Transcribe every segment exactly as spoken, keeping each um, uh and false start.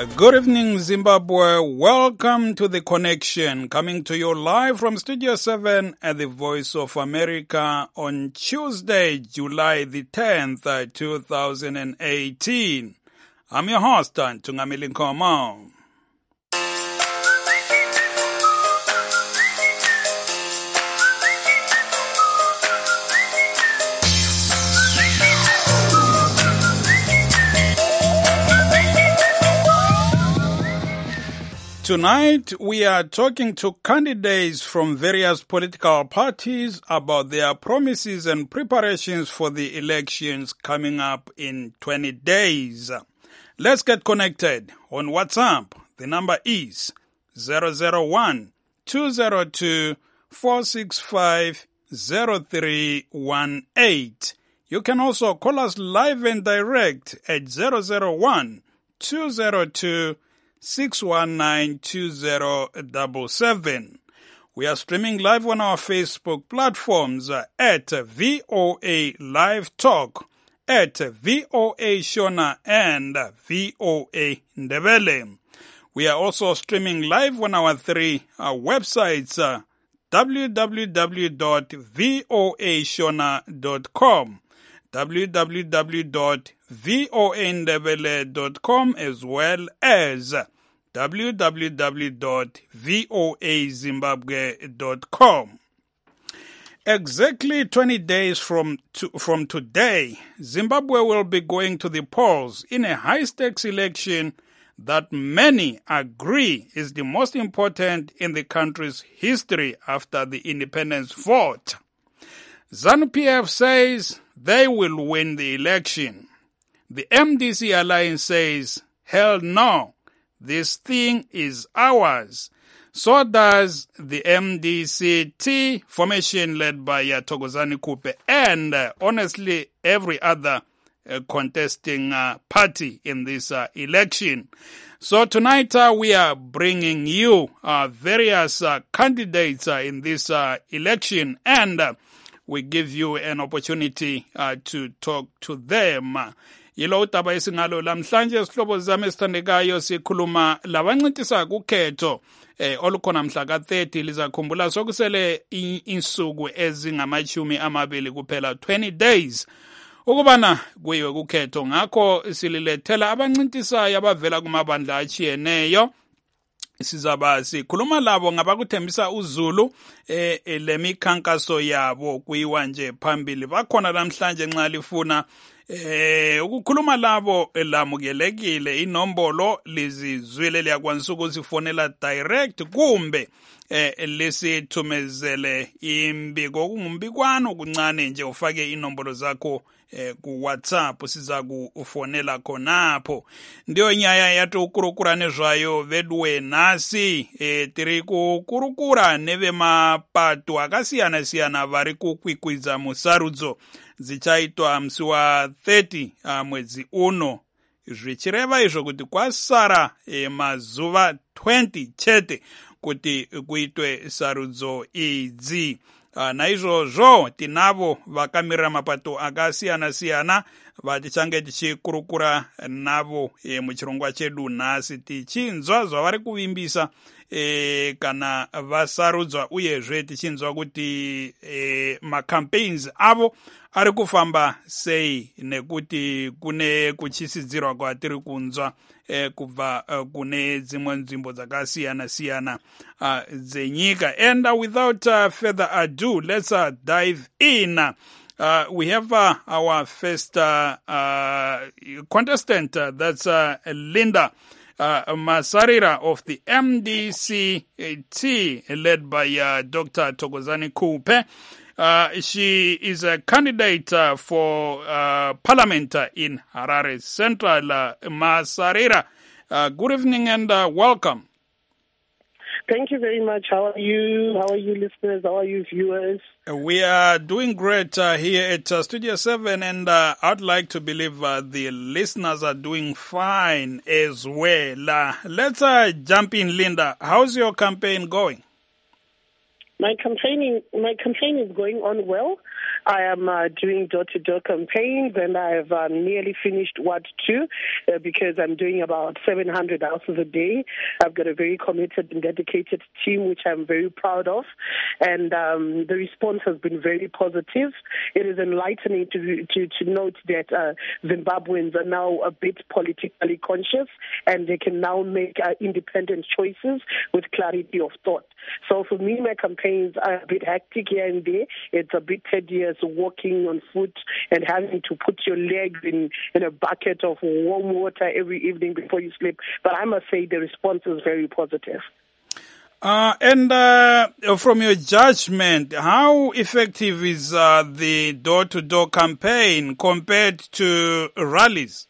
Good evening, Zimbabwe. Welcome to The Connection, coming to you live from Studio seven at the Voice of America on Tuesday, July the tenth, two thousand eighteen. I'm your host, Tungamili Nkomo. Tonight, we are talking to candidates from various political parties about their promises and preparations for the elections coming up in twenty days. Let's get connected on WhatsApp. The number is zero zero one, two zero two, four six five, zero three one eight. You can also call us live and direct at zero zero one, two zero two, six one nine, two zero seven seven. We are streaming live on our Facebook platforms at V O A Live Talk, at V O A Shona, and V O A Ndebele. We are also streaming live on our three uh, websites, uh, w w w dot voa shona dot com, w w w dot voa ndebele dot com, as well as w w w dot voa zimbabwe dot com. Exactly twenty days from to, from today, Zimbabwe will be going to the polls in a high-stakes election that many agree is the most important in the country's history after the independence vote. ZANU-P F says they will win the election. The M D C alliance says, hell no. This thing is ours. So does the M D C T formation led by uh, Thokozani Kupe and uh, honestly every other uh, contesting uh, party in this uh, election. So tonight uh, we are bringing you uh, various uh, candidates uh, in this uh, election, and uh, we give you an opportunity uh, to talk to them. Yilo utaba esingalo lamhlanje isihlobo zami esithandekayo sikhuluma labancintisa kukhetho eh olukhona mhla ka thirty lizakhumbula sokusele insuku ezingamachumi amabili kuphela twenty days ukubana kuyiwe kukhetho. Ngakho sililethela abancintisayo abavela kumabandla achiyeneyo. Sizaba sikhuluma labo ngabakuthembisa uzulu eh lemikhankaso yabo kuyiwa nje phambili. Bakhona namhlanje nxa lifuna Eh ukukhuluma labo lamukelekile. Inombolo lizizwile liyakwanisa ukuzifonela direct kumbe eh lesithumezele imbiko kungumbikwana kuncane nje ufake inombolo zakho eh ku WhatsApp siza kufonela khonapho. Ndiyo nyaya yathi ukurukura nezvayo vedwe nasi eh tiri kukurukura neve mapato akasiyana siyana vari kukwikwiza musarudzo zichaitwa musi wa thirty uh, mwedzi uno, zvichireva izvo kuti kwasara e, mazuva twenty chete kuti kuitwe sarudzo idzi. Uh, naizvozvo tinavo vakamirira mapato akasiyana siyana vatichange tichikurukura navo e, muchirongwa chedu nhasi tichinzwa zvavari kuvimbisa e, kana vasarudzwa, uyezve tichinzwa kuti e, macampaigns avo ari kufamba sei nekuti kune kuchisidzirwa kwatiri kunzwa eh, kubva uh, kune dzimwe nzvimbo dzakasiyana siyana uh, dzenyika. And uh, without uh, further ado, let's uh, dive in. Uh, we have uh, our first uh, uh, contestant, uh, that's uh, Linda uh, Masarira of the M D C T, led by uh, Doctor Thokozani Kupe. Uh, she is a candidate uh, for uh, parliament uh, in Harare Central. Uh, Masarira, uh, good evening and uh, welcome. Thank you very much. How are you? How are you, listeners? How are you, viewers? We are doing great uh, here at uh, Studio seven, and uh, I'd like to believe uh, the listeners are doing fine as well. Uh, let's uh, jump in, Linda. How's your campaign going? My campaigning, my campaign is going on well. I am uh, doing door-to-door campaigns, and I have uh, nearly finished Ward two uh, because I'm doing about seven hundred houses a day. I've got a very committed and dedicated team, which I'm very proud of, and um, the response has been very positive. It is enlightening to to, to note that uh, Zimbabweans are now a bit politically conscious, and they can now make uh, independent choices with clarity of thought. So for me, my campaigns are a bit hectic here and there. It's a bit tedious walking on foot and having to put your legs in, in a bucket of warm water every evening before you sleep. But I must say the response is very positive. Uh, and uh, from your judgment, how effective is uh, the door-to-door campaign compared to rallies?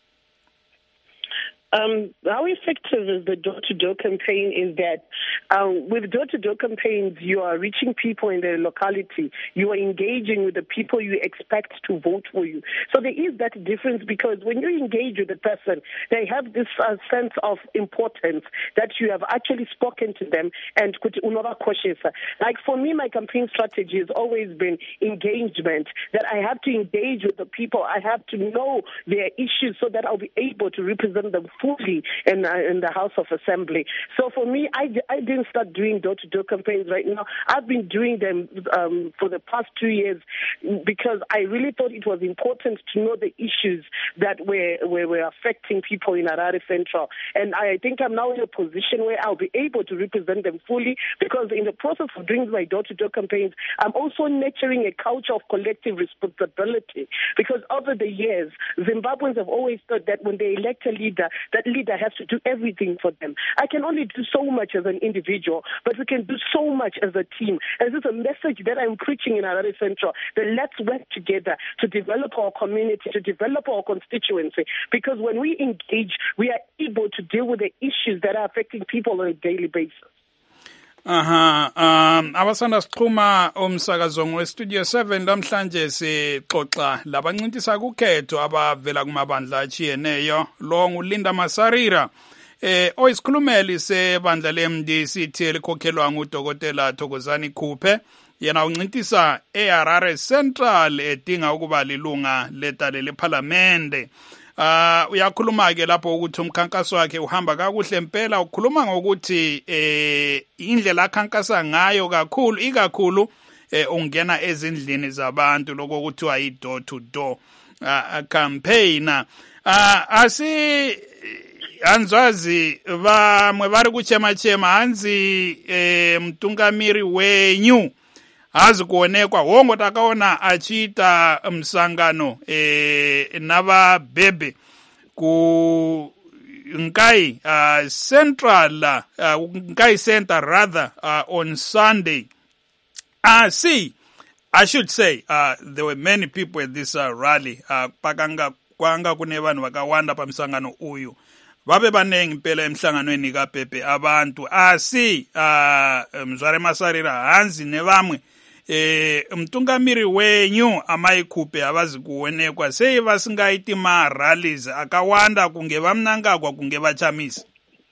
Um, how effective is the door-to-door campaign is that um, with door-to-door campaigns, you are reaching people in their locality. You are engaging with the people you expect to vote for you. So there is that difference, because when you engage with the person, they have this uh, sense of importance that you have actually spoken to them and could another question. Like for me, my campaign strategy has always been engagement, that I have to engage with the people. I have to know their issues so that I'll be able to represent them fully in, uh, in the House of Assembly. So for me, I, I didn't start doing door-to-door campaigns right now. I've been doing them um, for the past two years because I really thought it was important to know the issues that were, were, were affecting people in Harare Central. And I think I'm now in a position where I'll be able to represent them fully, because in the process of doing my door-to-door campaigns, I'm also nurturing a culture of collective responsibility, because over the years, Zimbabweans have always thought that when they elect a leader, that leader has to do everything for them. I can only do so much as an individual, but we can do so much as a team. And this is a message that I'm preaching in Harare Central, that let's work together to develop our community, to develop our constituency, because when we engage, we are able to deal with the issues that are affecting people on a daily basis. Aha, um abasanda siqhuma umsakazong westudio seven namhlanje sixoxa labancintisa kukhetho abavela kumabandla achiyeneyo lo nguLinda Masarira eh oyisikhulumeli sebandla leM D C T elikhokhelwa ngudokotela Thokozani Khuphe. Yena uncintisa eHarare Central edinga ukuba lilunga letale leParliament. Uh uyakhuluma ke lapho ukuthi umkhankaso wakhe uhamba kakuhle impela. Ukhuluma ngokuthi eh indlela akhankasa ngayo kakhulu ikakhulu eh ungena ezindlini zabantu lokho kuthiwa yi door to door uh, campaign. Uh asi anzwazi vamwe vari kuchema chema hanzi eh mtungamiri wenyu hazi kuonekwa hongo takaona achiita msangano eh nava bebe ku Nkai uh, Central uh, Nkai Center rather uh, on Sunday. Ah uh, see I should say uh, there were many people at this uh, rally uh, pakanga kwanga kune vanhu vakawanda pamsangano uyu. Vabe banengi impela emhlanganweni kaBhebhe abantu asi uh, Mzware Masarira hanzi nevamwe eh mtungamiri wenyu amayikhuphe abazi kuonekwa sei vasingaiti ma rallies akawanda kunge vamnangagwa kunge vachamisa.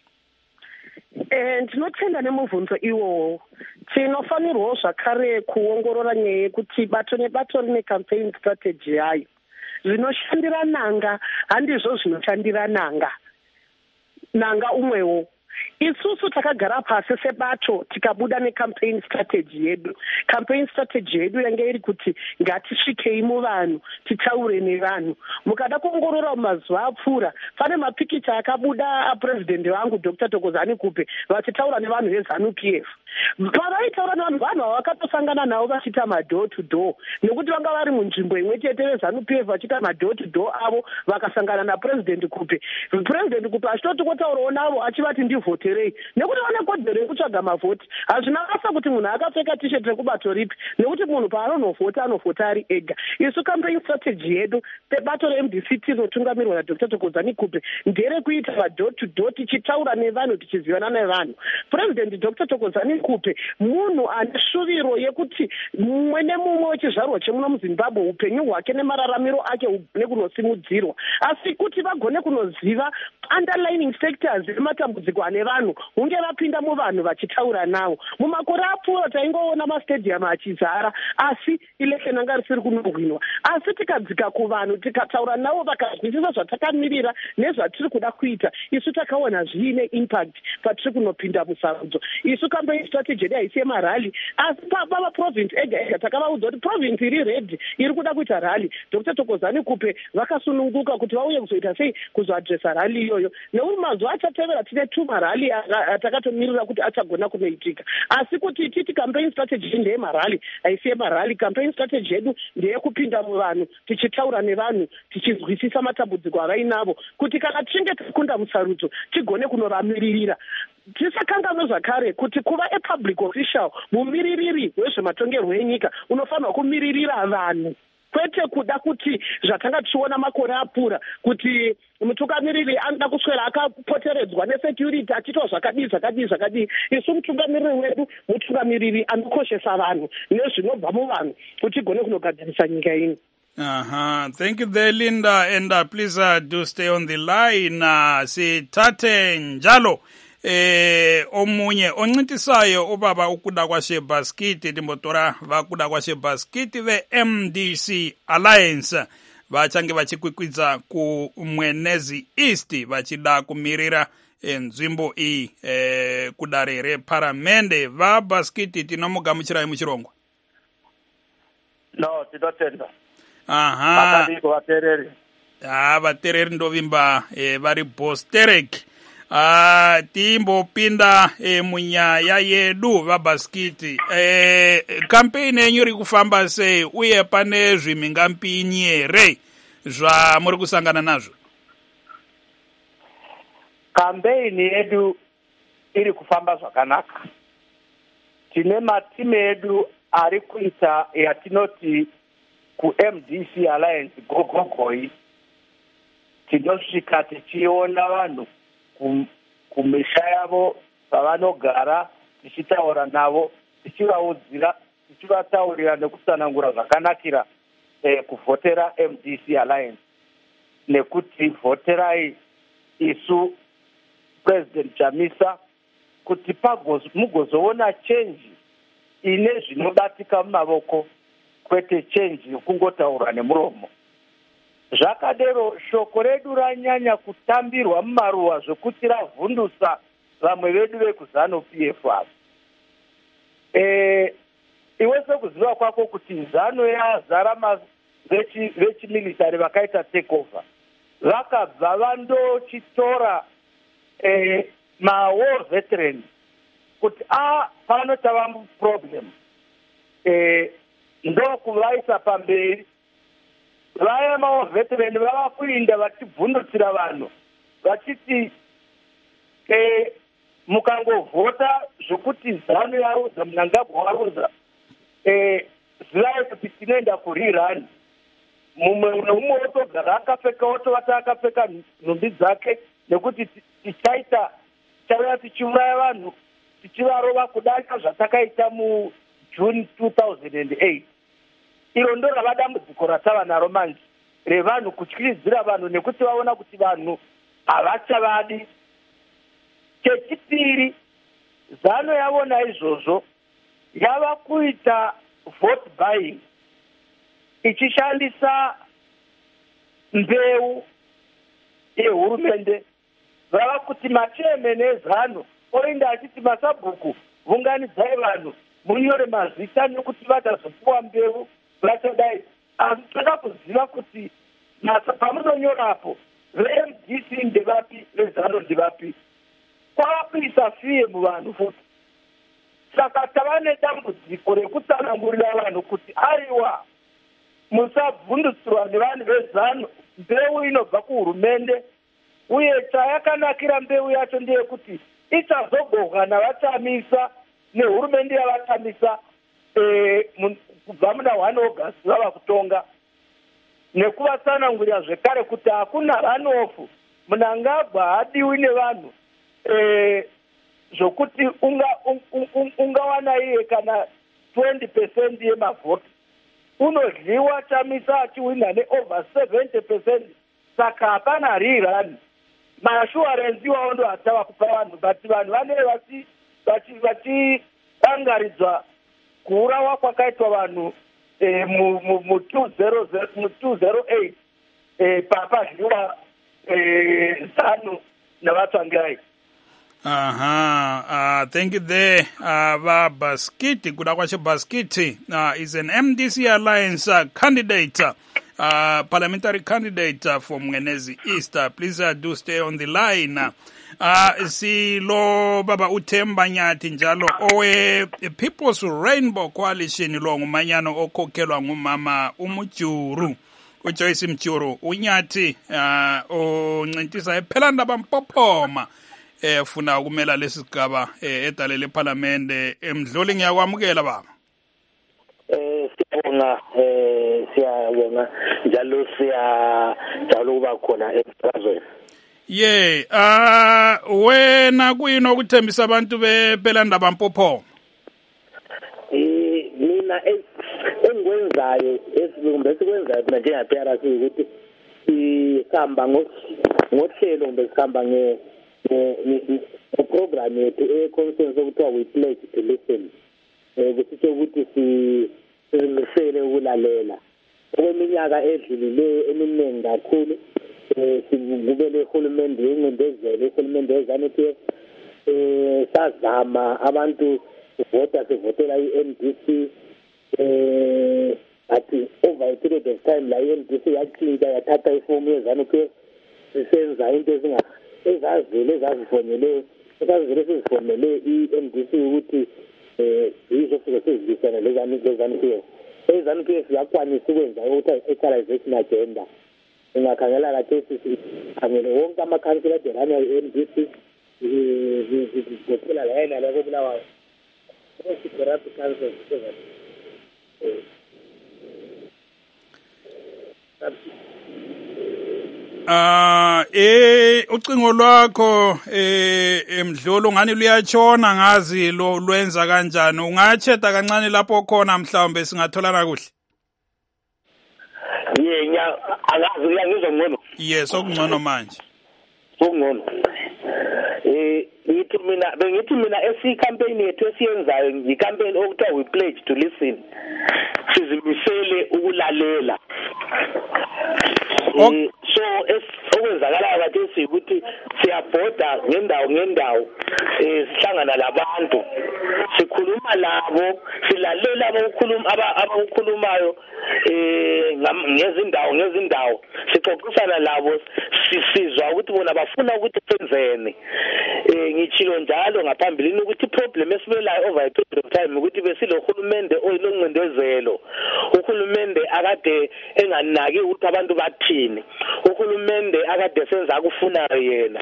Eh ndinothenda nemuvunzo iwo tinofanirwa zvakare kuongorora nyaya yekuti bato nebato rine campaign strategy yayo zvinoshandira nanga handizvo zvinoshandira nanga nanga umwewo. Isusu takagara pasi sebato tikabuda necampaign strategy yedu. Campaign strategy yedu yange iri kuti ngatisvikei muvanhu titaure nevanhu. Mukada kuongorora mazuva apfuura pane mapikicha akabuda apresident wangu Doctor Thokozani Khuphe vachitaura nevanhu veZANU P F. Pavaitaura nevanhu vanhu vakatosangana navo vachiita madoor to door, nekuti vanga vari munzvimbo imwe chete veZANU P F vachiita madoor to door avo vakasangana napresident Khuphe. President Khuphe achitoti kotaurawo navo achivati ndivhoterei, nekuti vane kodzero yekutsvaga mavhoti. Hazvina basa kuti munhu akapfeka t-shirt rekubato ripi, nekuti munhu paanonovhota anovhota ari ega. Isu campaign strategy yedu pebato reM D C T rinotungamirwa naDr Thokozani Khuphe ndere kuita madoor to door tichitaura nevanhu tichizivana nevanhu. President Doctor Thokozani Khuphe munhu ane shuviro yekuti mumwe nemumwe wechizvarwa chemuno muZimbabwe upenyu hwake nemararamiro ake hugone kunosimudzirwa, asi kuti vagone kunoziva underlining factors ematambudziko ane vanhu vanhu hunge vapinda muvanhu vachitaura navo. Mumakore apfuura taingoona mastadium achizara, asi election anga risiri kunohwinwa. Asi tikadzika kuvanhu tikataura navo vakazwisisa zvatakamirira nezvatiri kuda kuita, isu takaona zviine impact patiri kunopinda musarudzo. Isu campaign strategy yedu haisi yemarali, asi pava province ega ega takavaudza kuti province iri ready iri kuda kuita rally. Doctor Thokozani Kupe vakasununguka kuti vauye kuzoita sei kuzoadresa rally iyoyo. Neumazuva achatevera tine tuma rally takatomirira kuti achagona kunoitika. Asi kuti titi campaign strategy ndeye marali, haisi yemarali. Campaign strategy yedu ndeye kupinda muvanhu tichitaura nevanhu tichizwisisa matambudziko avainavo kuti kana tichinge takunda musarudzo tigone kunovamiririra. Tisakanganwe zvakare kuti kuva a public official, mumiririri wezvematongerwo enyika unofanirwa kumiririra vanhu, kwete kuda kuti zvatanga tichiona makore apfuura kuti mutungamiriri anoda kuswera akapoteredzwa nesecurity achitaura zvakadii zvakadii zvakadii. Isu mutungamiriri wedu mutungamiriri anokoshesa vanhu nezvinobva muvanhu kuti tigone kunogadzirisa nyika ino. Uh-huh. Thank you there, Linda, and uh, please uh, do stay on the line. Uh, sithathe njalo eh omunye oncintisayo ubaba ukuda kwaShebaskiti timbotora vakuda kwaShebaskiti ve M D C Alliance vachange vachikwikwidza ku Mwenezi East vachida kumirira nzvimbo iyi eh kudare reparamende. VaBaskiti tinomugamuchirai muchirongwa. No, tinotenda. Aha. Vakadiko vatereri. Ah, vatereri ndovimba eh, vari Bosterek. Ah, timbopinda eh, munyaya yedu VaBaskiti. Eh, campaign yenyu iri kufamba sei uye pane zvimingampinyi here zvamuri kusangana nazvo? Campaign yedu iri kufamba zvakanaka. Tine matimu edu ari kuita yatinoti ku M D C Alliance gogogoi. Tinosvika tichiona vanhu kumisha yavo pavanogara, tichitaura navo, tichivaudzira, tichivataurira nekutsanangura zvakanakira eh, kuvhotera M D C Alliance. Nekuti vhoterai isu President Chamisa kuti mugozoona change ine zvinobatika mumavoko, kwete change yokungotaura nemuromo. Zvakadero shoko redu ranyanya kutambirwa mumaruwa zvokuti ravhundusa vamwe vedu vekuzanu P F R. Eh, iwe sekuziva kwako kuti zano yazara vechimilitary vakaita takeover, vakabva vandochitora eh, ma-war veterans kuti ah, pano tava problem. Eh, ndokuvaisa pamberi. Vaya ma-veterans vava kuinda vachibvundutsira vanhu vachiti eh, mukangovhota zvokuti zanu yaudza Mnangagwa waudza eh, zivai kuti tinoenda kurirani. Mumwe neumwe otogara akapfeka otovata akapfeka nhumbi dzake nekuti tichaita tichauya tichiuraya vanhu tichivarova kudarika zvatakaita muJune two thousand eight. Iro ndo rava dambudziko ratava naro manje revanhu kutyiridzira vanhu nekuti vaona kuti vanhu havachavadi. Chechipiri, zano yavona izvozvo yava kuita vote buying ichishandisa mbeu yehurumende. Vava kuti machairman ezano oinda achiti masabhuku vunganidzai vanhu munyore mazita nekuti vatazopuwa mbeu vachadai. Asi toda kuziva kuti pamunonyorapo ve-M D C ndevapi vezano ndevapi, kwava kuisa fiye muvanhu futi. Saka tava nedambudziko rekutsanangurira vanhu kuti aiwa musabvundutsirwa nevanhu vezano mbeu inobva kuhurumende, uye chayakanakira mbeu yacho ndeyekuti ichazogohwa navatamisa nehurumende yavatamisa eh, kubva muna one August vava kutonga, nekuvatsanangurira zvekare kuti hakuna runoff. Mnangagwa hadiwi nevanhu eh, zvokuti ungawana un, un, iye kana twenty percent yemavhoti. Unodliwa Chamisa achiwina neover seventy percent. Saka hapana rirani. maassurance iwawo ndo hatava kupa vanhu but vanhu vanenge vachi vachi vachidangaridzwa kuurawa kwakaitwa vanhu eh, mu two zero eight eh, papadliwa eh, zanu navatsvangirai. Aha, uh, thank you there. Uh, va Baskiti, kuda kwache Baskiti uh, is an M D C Alliance uh, candidate, uh, parliamentary candidate uh, from Mwenezi East. Uh, please uh, do stay on the line. Uh, si lo baba uThemba Nyathi njalo owe People's Rainbow Coalition lo ngumanyano okhokhelwa ngumama uMujuru. uJoyce Mjuru uNyathi uh, oncintisa ePhelanda bampophoma efuna ukumela lesigaba edalele eParliament emdloli ngiyakwamukela baba. Eh siyabonga eh siyabonga njalo siya njalo kuba khona emsakazweni. Yeah, ah uh, wena kuyini okuthembisa abantu bePhelanda bampophoma? Eh mina engikwenzayo esilumbe sikwenzayo mina njenga-P R C ukuthi sihamba ngohlelo kumbe sihamba nge program yethu e-conference okuthiwa we pledge to listen. Eh kusitsho ukuthi sizimisele ukulalela. Okweminyaka edlulile eminingi kakhulu eh sibukele uhulumende yencindezelo uhulumende weZanu-P F eh sazama abantu vota sivotela i-N D C eh athi over a period of time la i-N D C yacika yathatha ifomu yeZanu-P F sisenza into ezinga ezazile ezazifonele ezazile sizifonele i-N D C ukuthi eh yizo futhi sizibisana lezanu-P F ezanu-P F yakwanisa ukwenza ukuthi equalization agenda ingakhangela kathi sikhangele wonke amakhansila adelana i-N D C zigophela la yena la kobulawayo corrupt council Ah eh ucingo lwakho eh emdlolo ngani luyatshona ngazi lo lwenza kanjani ungacheda kancane lapho khona mhlawumbe singatholana kuhle. Yenya angazi uyangizwa ngcono. Yes okungcono manje. Okungcono. Eh ngithi mina bengithi mina esi campaign yethu esiyenzayo icampaign okuthiwa we pledge to listen. Sizimisele ukulalela. Okay. So okwenzakala kathi sikuthi siyabhoda ngendawo ngendawo eh sihlangana labantu sikhuluma labo silalela abakhuluma abakhulumayo eh ngezindawo ngezindawo sixoxisana labo sisizwa ukuthi bona bafuna ukuthi senzeni eh ngitshilo njalo ngaphambilini ukuthi problem esibelayo over a period of time ukuthi besilo hulumende oyilongcindezelo uhulumende akade enganaki ukuthi abantu bathini uhulumende akade senza akufunayo yena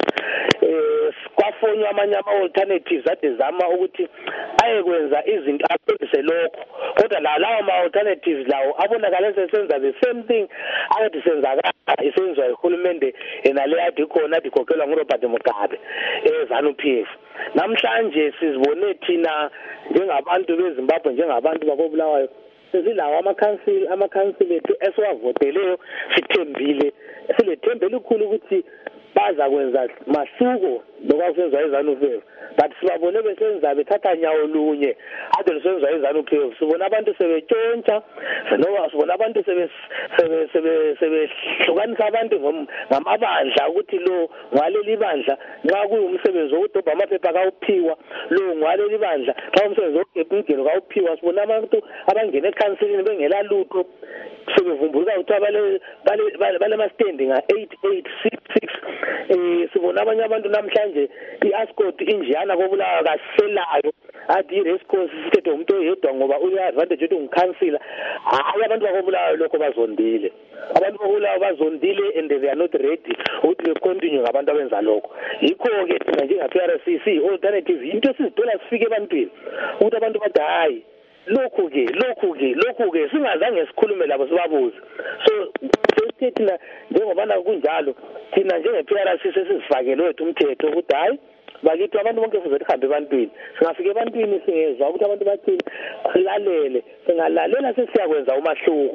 eh kwafonywa amanye ama alternatives ade zama ukuthi ayekwenza izinto aphindise lokho kodwa la lawo ama alternatives lawo abonakala sesenza the same thing akade senzakala isenzwa ihulumende enale ade khona ade khokhelwa nguRobert Mugabe eZanu-P F. Namhlanje sizibone thina njengabantu beZimbabwe njengabantu bakobulawayo sizilawo ama-council ama-council ethu esiwavoteleyo sithembile silethembe elikhulu ukuthi baza kwenza masuko lokwasenza iZanu-P F but sibabone besenza bethatha nyawo lunye ade lisenza iZanu-P F sibona abantu sebetshontsha noma sibona abantu sebe sebe sebehlukanisa abantu ngamabandla ukuthi lo ngwaleli bandla nxa kuyumsebenzi wokudobha amaphepha kawuphiwa lo ngwaleli bandla xa umsebenzi wokugebha ingelo kawuphiwa sibona abantu abangena ekhansilini bengela lutho sebevumbuluka ukuthi abale bale ma-stand nga-eight eight six six eh sibona abanye abantu namhlanje i-ascot injiyana kobulawa kaselayo athi i-race course sithethe umuntu oyedwa ngoba uya-advantage ukuthi ungikhansila hayi abantu bakobulawayo lokho bazondile abantu bakobulawayo bazondile and they are not ready ukuthi becontinue ngabantu abenza lokho yikho-ke thina njenga-P R C si-alternative into esizithola sifike ebantwini ukuthi abantu bathi hayi lokhu-ke lokhu-ke lokhu-ke singazange sikhulume labo sibabuze so sesithe thina njengobana kunjalo thina njenge-P R C sesizifakele wethu umthetho ukuthi hayi bakithi abantu bonke fuze lihambe ebantwini singafika ebantwini singezwa ukuthi abantu bathini silalele singalalela sesiyakwenza umahluko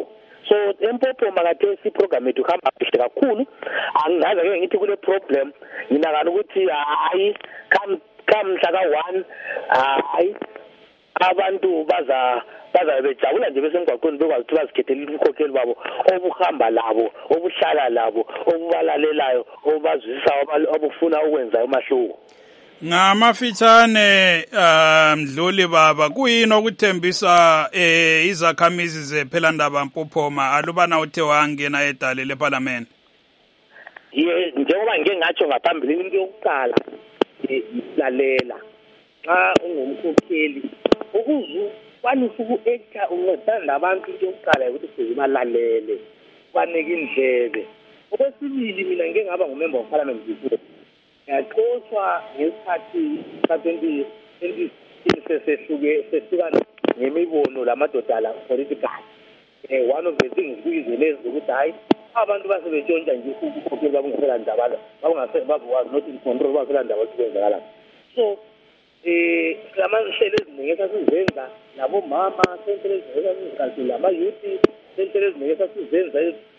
so empopo makathesi program ethu khamba kuhle kakhulu angazi ke ngithi kule problem mina ngani ukuthi hayi come come mhla ka one hayi abantu baza baza bejabula nje besemgwaqweni bekwazi ukuthi bazikhethele umkhokheli babo obuhamba labo obuhlala labo obubalalelayo obazwisa obufuna ukwenza umahluko. Ngamafitshane mdluli baba kuyini okuthembisa eh izakhamizi zephelandaba Mpophoma alubana uthe wangena edale leParliament? Ye njengoba ngike ngatsho ngaphambili into yokuqala lalela xa ungumkhokheli ukuzu kwanisa uku-acta uncedana nabantu into yokuqala ukuthi sizibalalele banike indlebe. Okwesibili mina ngike ngaba ngumember of parliament before yaxoshwa ngesikhathi ka-twenty sesehluke sehlukana ngemibono lamadoda la political. Eh one of the things kuyizwe ukuthi hayi abantu basebetshontsha nje ukukhokhela babo ngasela ndaba babungase babuwazi not in control basela ndaba sikwenzakala. So eh lamanhlelo eziningi esasizenza labo mama senhlelo eziningi lama youth senhlelo eziningi esasizenza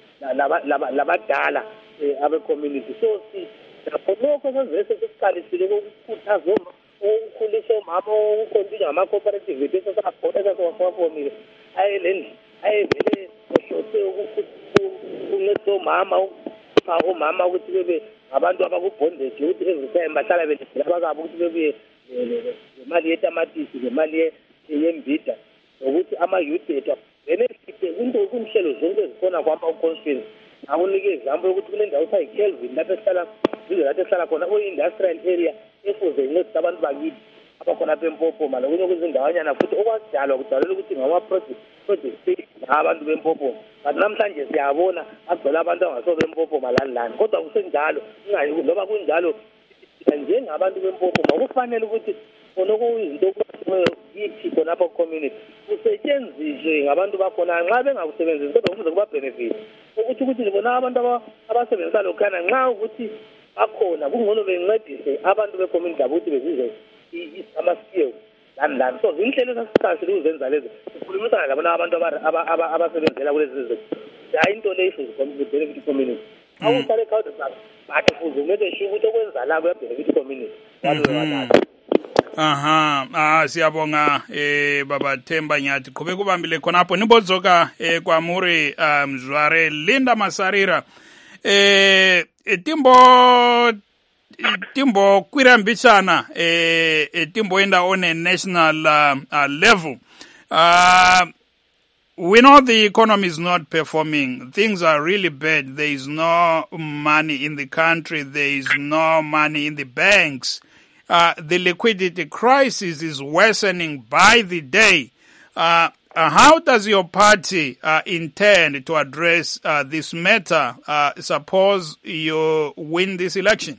labadala abe community. So si lokho senzese sesiqalisile ukukhuthaza ukukhulisa omama ukukhontinga ama cooperative bese sakhona sasawafomile ayelendli ayevele oshothe ukukhuthaza omama ufa omama ukuthi bebe abantu abakubondage ukuthi every time bahlala belethela abakabo ukuthi bebuye imali yetamatisi nemali yembida ukuthi ama youth ethu benefit into kunhlelo zonke ezikhona kwama constituency. Awunike example ukuthi kule ndawo sayi Kelvin lapho esihlala bize lapho esihlala khona o industrial area efuze incede abantu bakithi abakhona beMpophoma lokunye kuzindawanyana futhi okwakudalwa kudalela ukuthi ngama project project abantu beMpophoma. But namhlanje siyabona agcwele abantu abangaso beMpophoma lani lani kodwa kusenjalo ingayi ngoba kunjalo njengabantu beMpophoma kufanele ukuthi onokuyizinto yithi khona apha community kusetshenziswe ngabantu bakhona nxa bengakusebenzisi kodwa ukuze kuba benefit ukuthi ukuthi libona abantu abasebenzisa lokhana nxa ukuthi bakhona kungcono bencedise abantu becommunity labo ukuthi bezizwe ama skills lani lani. So zinhlelo esasiqashile ukuzenza lezi sikhulumisana labona abantu abasebenzela kulezi zinto hayi into leyo benefit community awuhlale khawude bathi futhi umele sho ukuthi okwenza la kuya benefit community walona. Aha ah siyabonga eh baba Themba Nyathi qhubeka ubambile khonapho nibozoka eh kwaMuri Mzware Linda Masarira eh etimbo timbo kwirambishana eh etimbo enda on a national uh, uh, level. uh We know the economy is not performing. Things are really bad. There is no money in the country. There is no money in the banks. Uh, the liquidity crisis is worsening by the day. Uh, uh, how does your party uh, intend to address uh, this matter? Uh, suppose you win this election?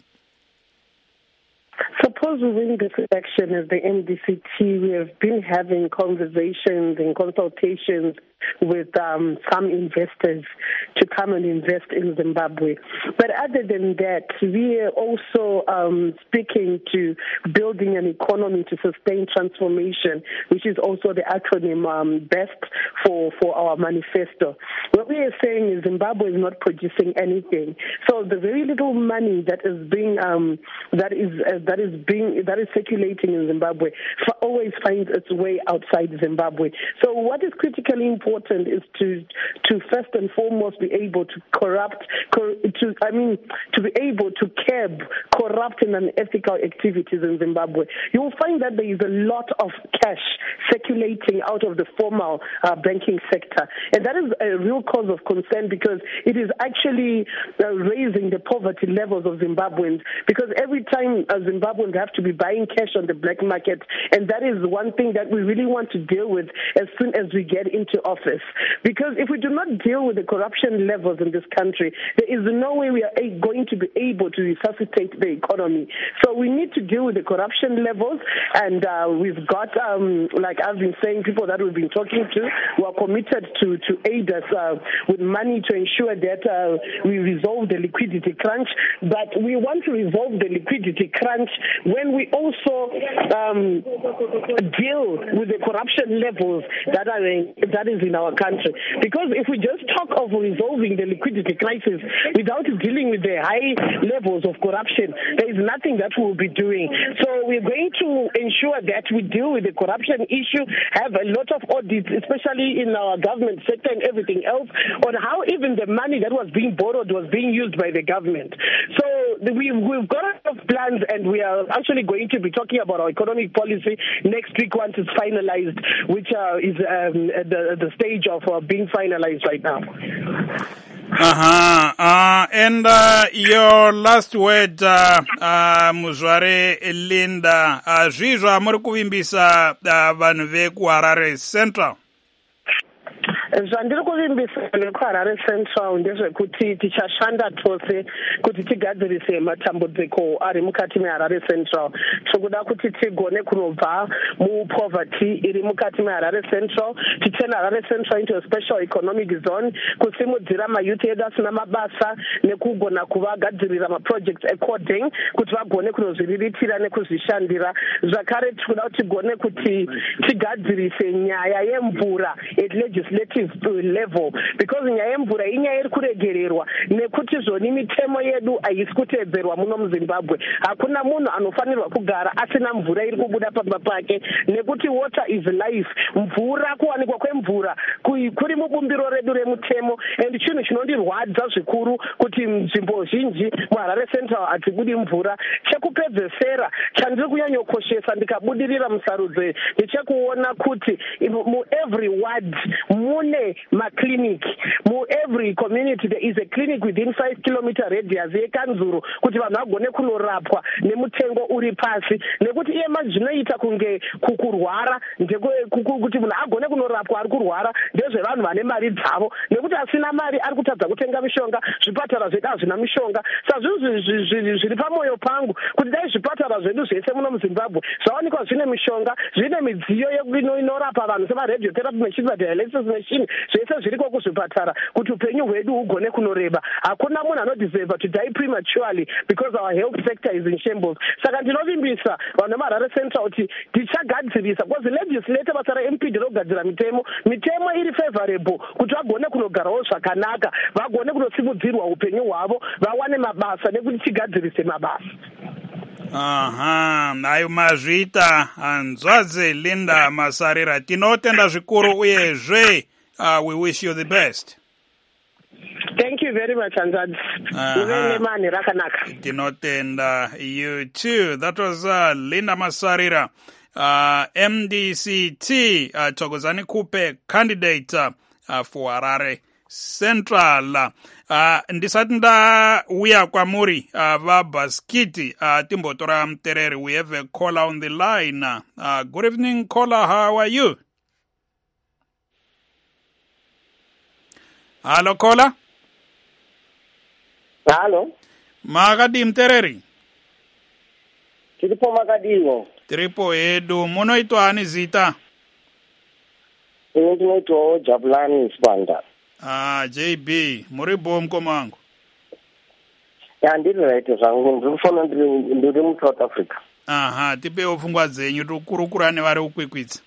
Suppose we win this election as the M D C T, we have been having conversations and consultations with um, some investors to come and invest in Zimbabwe. But other than that, we are also um, speaking to building an economy to sustain transformation, which is also the acronym um, BEST for, for our manifesto. What we are saying is Zimbabwe is not producing anything. So the very little money that is being um, that is uh, that is being that is circulating in Zimbabwe always finds its way outside Zimbabwe. So what is critically important is to to first and foremost be able to corrupt to I mean to be able to curb corrupt and unethical activities in Zimbabwe. You will find that there is a lot of cash circulating out of the formal uh, banking sector, and that is a real cause of concern because it is actually uh, raising the poverty levels of Zimbabweans, because every time uh, Zimbabweans have to be buying cash on the black market, and that is one thing that we really want to deal with as soon as we get into office. Because if we do not deal with the corruption levels in this country, there is no way we are going to be able to resuscitate the economy. So we need to deal with the corruption levels, and uh, we've got, um, like I've been saying, people that we've been talking to who are committed to, to aid us uh, with money to ensure that uh, we resolve the liquidity crunch. But we want to resolve the liquidity crunch when we also um, deal with the corruption levels that are in, that is in our country. Because if we just talk of resolving the liquidity crisis without dealing with the high levels of corruption, there is nothing that we'll be doing. So we're going to ensure that we deal with the corruption issue, have a lot of audits, especially in our government sector and everything else, on how even the money that was being borrowed was being used by the government. So we've, we've got a lot of plans, and we are actually going to be talking about our economic policy next week once it's finalized, which uh, is um, at the, the stage of uh, being finalized right now. Uh-huh. Uh, and uh, your last word, uh, uh, Muzware Linda, uh, zvizva muri kuvimbisa uh, vanhu vekuHarare Central. zvandiri kuvimbisa nekuHarare Central ndezvekuti tichashanda tose kuti tigadzirise matambudziko ari mukati meHarare Central. Tikuda kuti tigone kunobva mupoverty iri mukati meHarare Central, titurn Harare Central into a special economic zone, kusimudzira mayouth edu asina mabasa nekugona kuvagadzirira maprojects according kuti vagone kunozviriritira nekuzvishandira. Zvakare tikuda kuti tigone kuti tigadzirise nyaya yemvura at legislative level, because nyaya yemvura inyaya iri kuregererwa nekuti zvoni mitemo yedu haisi kuteedzerwa muno muZimbabwe. Hakuna munhu anofanirwa kugara asina mvura iri kubuda pamba pake, nekuti water is life. Mvura, kuwanikwa kwemvura kuri mubumbiro redu remutemo, and chinhu chinondirwadza zvikuru kuti nzvimbo zhinji muHarare Central hatibudi mvura. Chekupedzesera chandiri kunyanyokoshesa ndikabudirira musarudzo ndechekuona kuti mu every ward mune maclinic, mu every community there is a clinic within five kilometer radius yekanzuru, kuti vanhu vagone kunorapwa nemutengo uri pasi, nekuti iye mazvinoita kunge kukurwara kuti munhu agone kunorapwa ari kurwara ndezvevanhu vane mari dzavo, nekuti asina mari ari kutadza kutenga mishonga. Zvipatara zvedu hazvina mishonga. Sazvo zviri pamwoyo pangu kuti dai zvipatara zvedu zvese muno muZimbabwe zvawanikwa zvine mishonga, zvine midziyo inorapa vanhu semaradiotherapy machine, madialysis machine, zvese zviriko kuzvipatara kuti upenyu hwedu hugone kunoreba. Hakuna munhu anodeserva to die prematurely because our health sector is in shambles. Saka ndinovimbisa vanhu veHarare Central kuti tichagadzirisa, because legislator basa raM P nderogadzira mitemo, mitemo iri favorable kuti vagone kunogarawo zvakanaka, vagone kunosimudzirwa upenyu hwavo, vawane mabasa nekuti tigadzirise mabasa. Aha, nayo mazvita Nzwadze Linda Masarira, tinotenda zvikuru uyezve uh, we wish you the best. Thank you very much, Nzwadze. Tinotenda you too. That was uh, Linda Masarira, uh, M D C T, uh, Thokozani Kupe candidate uh, for Harare Central. Uh, ndisati ndauya kwamuri uh, vaBhaskiti uh, timbotora mutereri. We have a caller on the line. Uh, good evening, caller. How are you? Hello, caller. Hello. Makadi mutereri. Tiripo makadiwo. Tiripo edu. Munoitwa hani zita? Ine ndinoitwawo Jabulani Sibanda. Ah, J B, muri bom komangu. Ya ndiri right zvangu, ndikufona ndiri mu South Africa. Aha, tipewo pfungwa dzenyu tokurukura nevari ukwikwidza.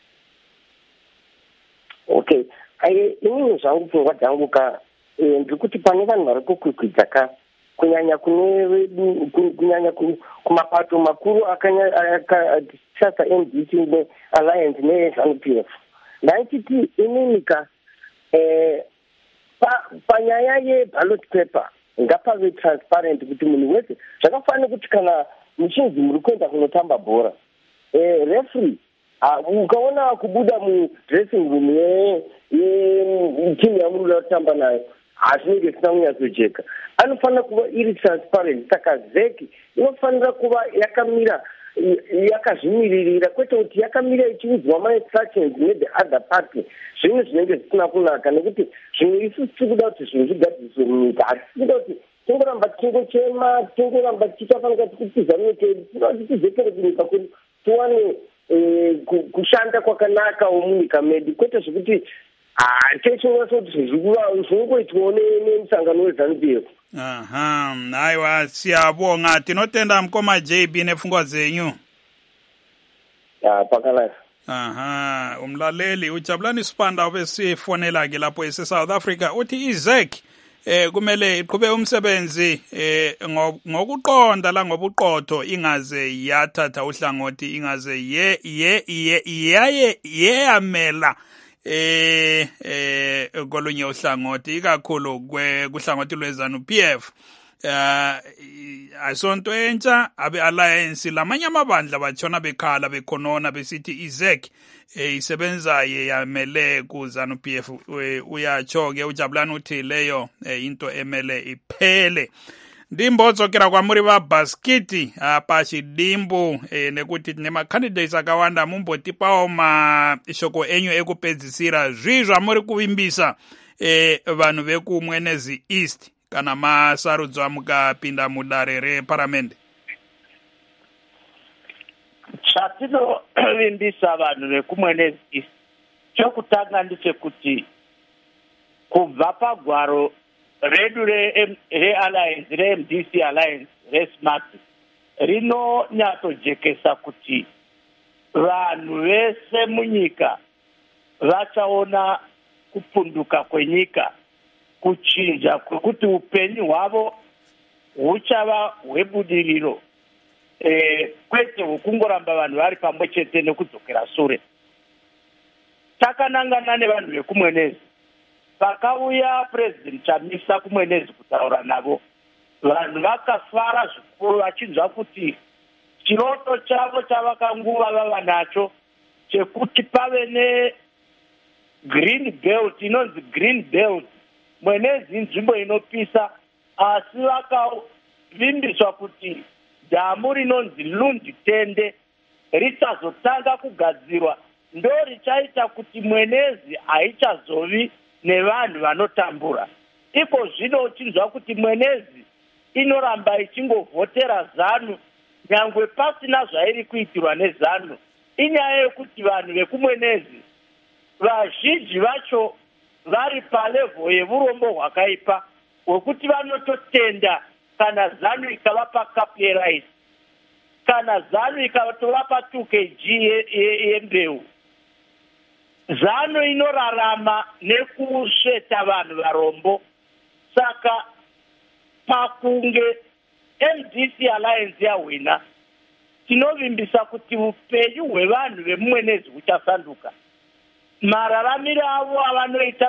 Okay, ai inini zvangu pfungwa dzangu ka ndiri kuti pane vanhu vari kukwikwidza ka kunyanya kune kunyanya kumapato makuru akanyasa M D C neAlliance neZANU P F. Ndaititi inini ka Eh, pa, panyaya ye-ballot paper ngapave transparent kuti munhu wese zvakafanira kuti kana muchinzi muri kuenda kunotamba bhora eh, referee uh, ukaona kubuda mudressing room yetimu yamunoda kutamba nayo hazvinenge zvisina kunyatsojeka, anofanira kuva iri transparent. Saka zeki inofanira kuva yakamira yakazvimiririra, kwete kuti yakamira ichiudzwa mainstructions nethe other party, zvimwe zvinenge zvisina kunaka, nekuti zvimwe isusu tirikuda kuti zvinhu zvigadziriswe munyika. Hatisi kuda kuti tingoramba tichingochema, tingoramba tichifanira kuti tizame kedu, tinoda kuti tizekere kunyika kwedu tiwane kushanda kwakanakawo munyika medu, kwete zvekuti techinasoti zvinongoitwawo nemusangano weZANU P F. Aha, aiwa siyabonga. Tinotenda mkoma J B nepfungwa dzenyu. ya pakalala. Aha, umlaleli uJabulani Sibanda obesifonela ke lapho ese South Africa uthi iZEC eh kumele iqhube umsebenzi eh ngokuqonda la ngobuqotho ingaze yathatha uhlangothi ingaze ye ye ye yeyamela eh eh kolunye uhlangothi ikakhulu kuhlangothi lwezanu P F eh asonto entsha abe alliance lamanye amabandla batshona bekhala bekhonona besithi iZEC isebenzaye yamele kuzanu P F uyatsho ke uJabulani uthi leyo into emele iphele ndimbozo kera kwamuri va baskiti apa xidimbu nekuti nema candidates akawanda mumboti pawo ma shoko enyu ekupedzisira zvizvo amuri kuvimbisa vanhu vekumwenezi East kana masarudzwa mukapinda mudare reparamende. Chatinovimbisa vanhu vekumwenezi East chokutanga ndechekuti kubva pagwaro redu realliance re-M D C alliance resmart rinonyattojekesa kuti vanhu vese munyika vachaona kupunduka kwenyika, kuchinja kwekuti upenyu hwavo huchava hwebudiriro e, kwete hwekungoramba vanhu vari pamwe chete nekudzokera sure. Takanangana nevanhu vekumwenezi pakauya President Chamisa kumwenezi kutaura navo, vanhu vakafara zvikuru vachinzwa kuti chiroto chavo chavakanguva vava nacho chekuti pave ne green belt, inonzi green belt, mwenezi nzvimbo inopisa, asi vakavimbiswa kuti dhamu rinonzi Lundi Tende richazotanga kugadzirwa ndo richaita kuti mwenezi haichazovi nevanhu vanotambura. Iko zvino uchinzwa kuti mwenezi inoramba ichingovhotera ZANU nyangwe pasina zvairi kuitirwa neZANU. Inyaya yekuti vanhu vekumwenezi vazhinji vacho vari palevo yeurombo hwakaipa hwekuti vanototenda kana ZANU ikavapa kapu yeraisi, kana ZANU ikatovapa two kilograms yembeu. ZANU inorarama nekusveta vanhu varombo. Saka pakunge M D C alliance yahwina, tinovimbisa kuti upenyu hwevanhu vemumwenezi huchasanduka. Mararamiro avo avanoita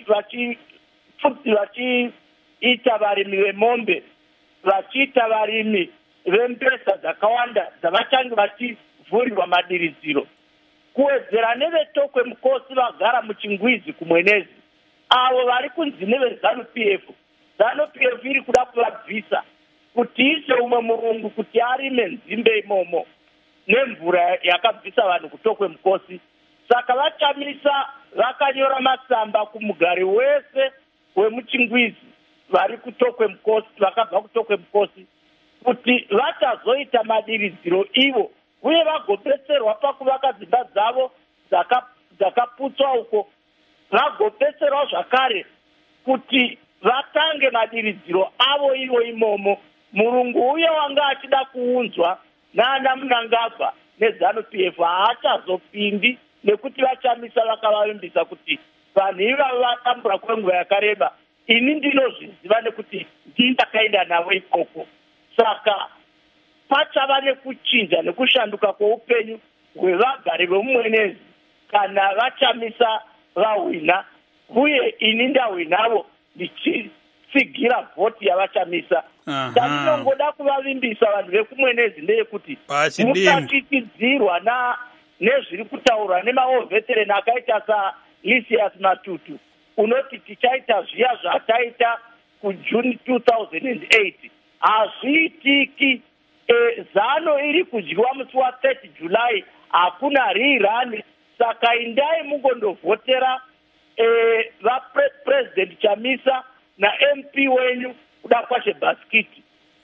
vachiita varimi vemombe, vachiita varimi vembesa dzakawanda dzavachange vachivhurirwa madiridziro, kuwedzera nevetokwe mukosi vagara muchingwizi kumwenezi, avo vari kunzi nevezanu P F. ZANU P F iri kuda kuvabvisa kuti ise umwe murungu kuti arime nzimbe imomo nemvura yakabvisa vanhu kutokwe mukosi. Saka vachamisa vakanyora matsamba kumugari wese wemuchingwizi vari kutokwe mukosi, vakabva kutokwe mukosi, kuti vachazoita madiridziro ivo uye vagopetserwa pakuvaka dzimba dzavo dzakaputswa uko, vagopetserwa zvakare kuti vatange madiridziro avo ivo imomo. Murungu uye wanga achida kuunzwa nana Mnangagwa neZANU P F haachazopindi nekuti vachamisa vakavavimbisa kuti vanhu ivavo vatambura kwenguva yakareba. Ini ndinozviziva nekuti ndindakaenda navo ikoko. Saka pachava nekuchinja nekushanduka kweupenyu hwevagari vemumwenezi kana vachamisa vahwina, uye ini ndahwinavo ndichitsigira vhoti yavachamisa. Ndinongoda kuvavimbisa vanhu vekumwenezi ndeyekuti mutachitidzirwa na nezviri kutaurwa nemaovhetereni akaita saLisias Matutu, unoti tichaita zviya zvataita kuJune two thousand eight, hazviitiki. E, ZANU iri kudyiwa musi wa thirty July, hakuna rirani. Saka indai mungondovhotera e, vaPresident Chamisa na M P wenyu kuda kwashe baskiti.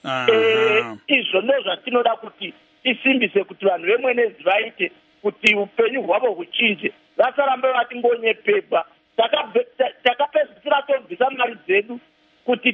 E, izvo ndo zvatinoda kuti tisimbise kuti vanhu vemwenezi vaite kuti upenyu hwavo huchinje, vasarambe vati ngonyepepa. Takapedzisira tobvisa mari dzedu kuti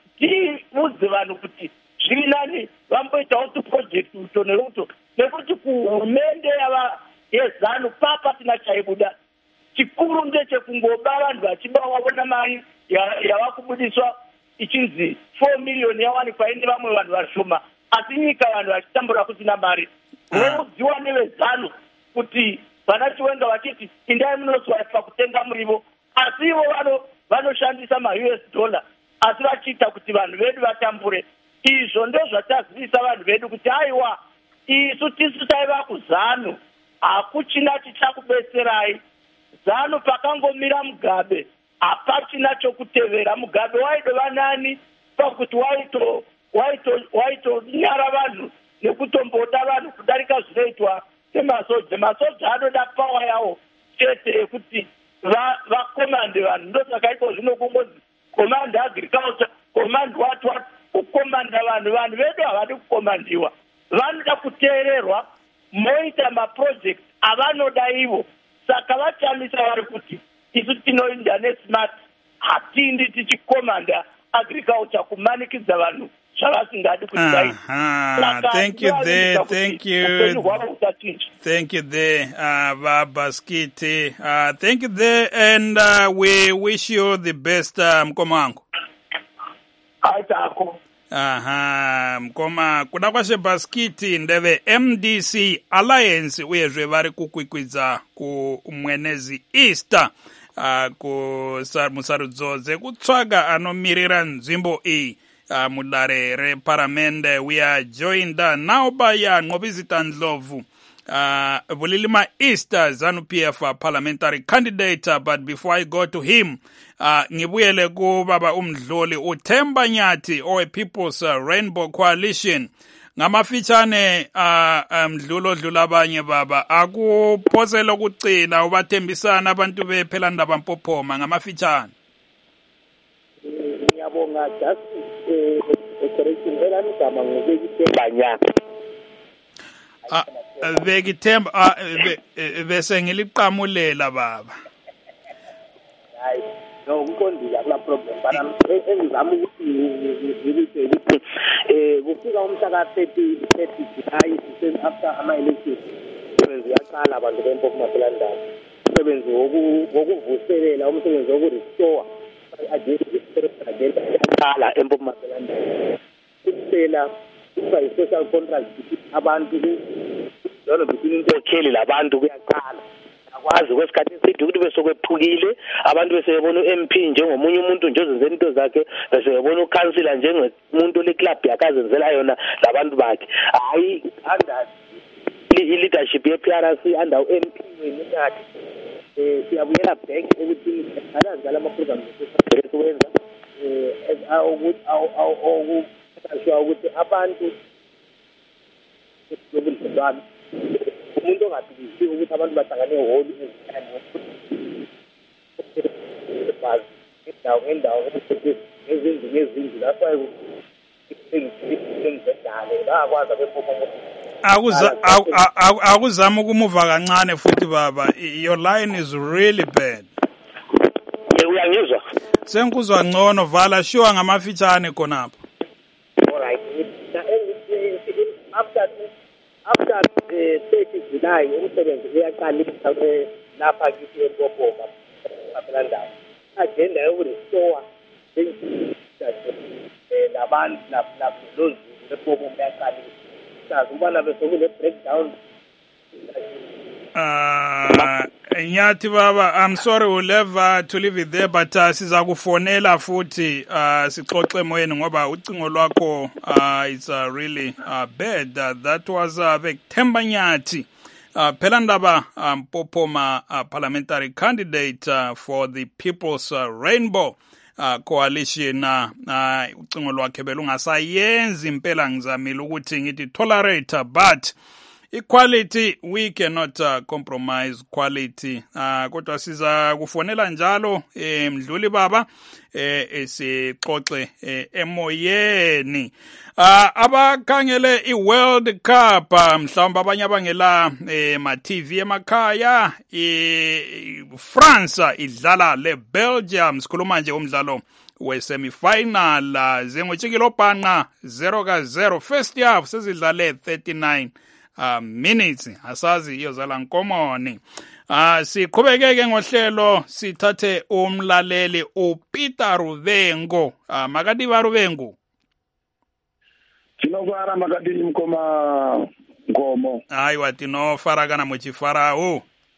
tiudze vanhu kuti zviri nani vamboitawo tuprojekti uto neuto, nekuti kuhurumende yezanu papa tinachaibuda chikuru ndechekungoba vanhu vachibawaona mari yavakubudiswa ichinzi four million yawani kwaine vamwe vanhu vashoma asi nyika vanhu vachitambura kusina mari voziwa nevezanu kuti vana chiwenga vachiti indai munoswaipa kutenga murivo asi ivo vanoshandisa ma-U S dollar asi vachiita kuti vanhu vedu vatambure. Izvo ndozvatazivisa vanhu vedu kuti aiwa isu tisu taiva kuzanu hakuchina chichakubetserai. Zanu pakangomira Mugabe hapachina chokutevera. Mugabe waidova nani pakuti waito waito waito nyara vanhu nekutombota vanhu kudarika zvinoitwa nemasoja. Masoja anoda pawa yawo chete yekuti vakomande vanhu. Ndosaka iko zvino kungozi command agriculture, command what what, kukomanda vanhu. Vanhu vedu havadi kukomandiwa, vanoda kuteererwa moita maproject avanoda ivo. Saka vachamisa vari kuti isu tinoinda nesmart hatindi tichikomanda agriculture kumanikidza vanhu zvavasingadi kuti vaita. Thank you there, thank you. Thank you there, uh, Baskiti. Uh, thank you there, and uh, we wish you the best, uh, Mkomango. Aitako. Aha, Mkoma, kuda kwashe Baskiti ndeve M D C Alliance uyezve vari kukwikwidza ku mwenezi Easter uh, ku musarudzo dzekutsvaga anomirira nzvimbo iyi uh, mudare reparamende. We are joined uh, now by uh, Nqobizita Ndlovu, uh, Vulilima Easter ZANU-P F uh, parliamentary candidate. Uh, but before I go to him, Uh, ngibuyele ku baba umdluli uThemba Nyathi owe People's uh, Rainbow Coalition. Ngamafitshane uh, mdlulo odlula abanye baba akuphosela ukucina ubathembisana abantu bephela ndaba Mpophoma ngamafitshane. Ngiyabonga just operation elani igama ngobekithemba Nyathi. Ah bekithemba bese ngiliqamulela baba. Hayi no ukondila kula problem bana engizama ukuthi ngibike ukuthi eh kufika umhla ka thirty July after ama elections umsebenzi uyaqala abantu bempophoma Mabelandaba. Umsebenzi wokuvuselela, umsebenzi wokurestore agenda yaqala empophoma Mabelandaba. Kuphela kuba i-social contract abantu lolo between intokheli labantu kuyaqala. Akwazi kwesikhathi esithi ukuthi bese kwephukile abantu bese bebona u-M P njengomunye umuntu nje ozenzela into zakhe, bese bebona ukansila njengomuntu le club yakazenzela yona labantu bakhe. Hayi under i-leadership ye-P R C under u-M P weNyathi eh siyabuyela back ukuthi alazala ama-program esiwenza eh awukuthi awu awu ukuthi abantu ngobulibani umuntu ongaphikisi ukuthi abantu bahlangane ehholi ezikhathini bazi indawo ngendawo ngezindlu ngezindlu lapho ayikuzindale bakwazi bephophoma. Akuzama ukumuva kancane futhi baba, your line is really bad. Uyangizwa? Sengikuzwa ngcono, vala sure ngamafitshane khonapho. All right. After after the thirty July umsebenzi uyaqala lapha kithi eMpophoma Mabelandaba. Agenda yokurestore labantu labantu eMpophoma yaqala. Sazi ubana bese kule breakdown. Uh, Nyathi baba, I'm sorry we'll have uh, to leave it there, but uh, siza kufonela futhi uh, sixoxe moyeni ngoba ucingo lwakho uh, it's uh, really uh, bad. Uh, that was uh, Themba Nyathi, uh, Phelandaba um, Mpophoma uh, parliamentary candidate uh, for the People's uh, Rainbow uh, Coalition. Uh, uh, ucingo lwakhe belungasayenzi impela ngizamile ukuthi ngithi tolerate, but equality, we cannot uh, compromise quality. Uh, kodwa siza kufonela njalo eh, mdluli baba eh, esixoxe eh, emoyeni. Uh, abakhangele i-World Cup uh, mhlawumbe abanye abangela eh, ma-T V emakhaya, eh, France idlala le Belgium. Sikhuluma nje umdlalo we-semifinal uh, zengotshikilo bhanqa zero ka zero. First half sezidlale thirty-nine uh, minutes asazi iyozala nkomoni. Ah uh, siqhubekeke ngohlelo sithathe umlaleli uPeter Ruvengo. Ah uh, makadi ba Ruvengo. Tinofara makadi mkoma ngomo. Hayi wathi no fara kana muchifara o.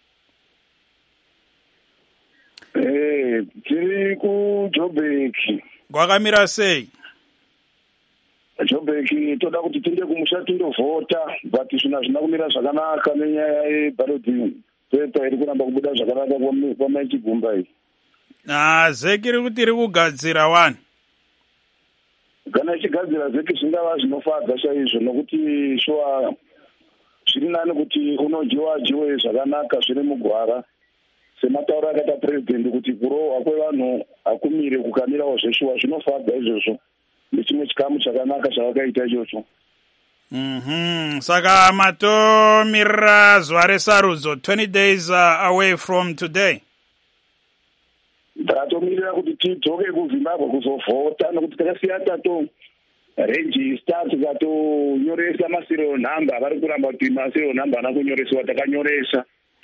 Eh tiri ku Joburg. Kwakamira sei? Joburg toda kuti tinde kumusha tindovhota but zvina zvina kumira zvakanaka nenyaya yeballoting. Pepa iri kuramba kubuda zvakanaka kwamaitibvumba iyi. Ah zeki iri kuti iri kugadzira wani. Kana ichigadzira zeki zvingava zvinofadza chaizvo nokuti shuwa zviri nani kuti unojiwa jiwe zvakanaka zviri mugwara sematauro akaita president kuti kurohwa kwevanhu akumire kukamirawo zveshuwa zvinofadza izvozvo nechimwe chikamu chakanaka chavakaita ichocho. Mhm saka matomira zuva resarudzo twenty days uh, away from today. Ndatomirira kuti tidzoke kuZimbabwe kuzovhota nokuti takasiya tato register tikatonyoresa maserial number vari kuramba kuti maserial number ana kunyoreswa takanyoresa.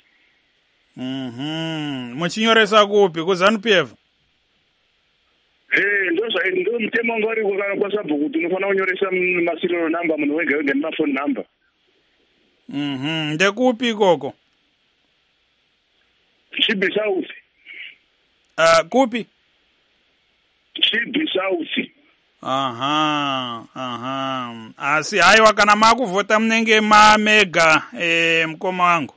Mhm muchinyoresa kupi kuZANU-P F? Eh ndo zva ndo mutemo ngori kukana kwasabhuku kuti unofana kunyoresa maserial number munhu wega wega nemafoni number. Mhm ndekupi koko? Chibi South. Uh, kupi? Chibi South. Aha, aha. Asi haiwa kana makuvhota munenge mamega eh mkoma wangu.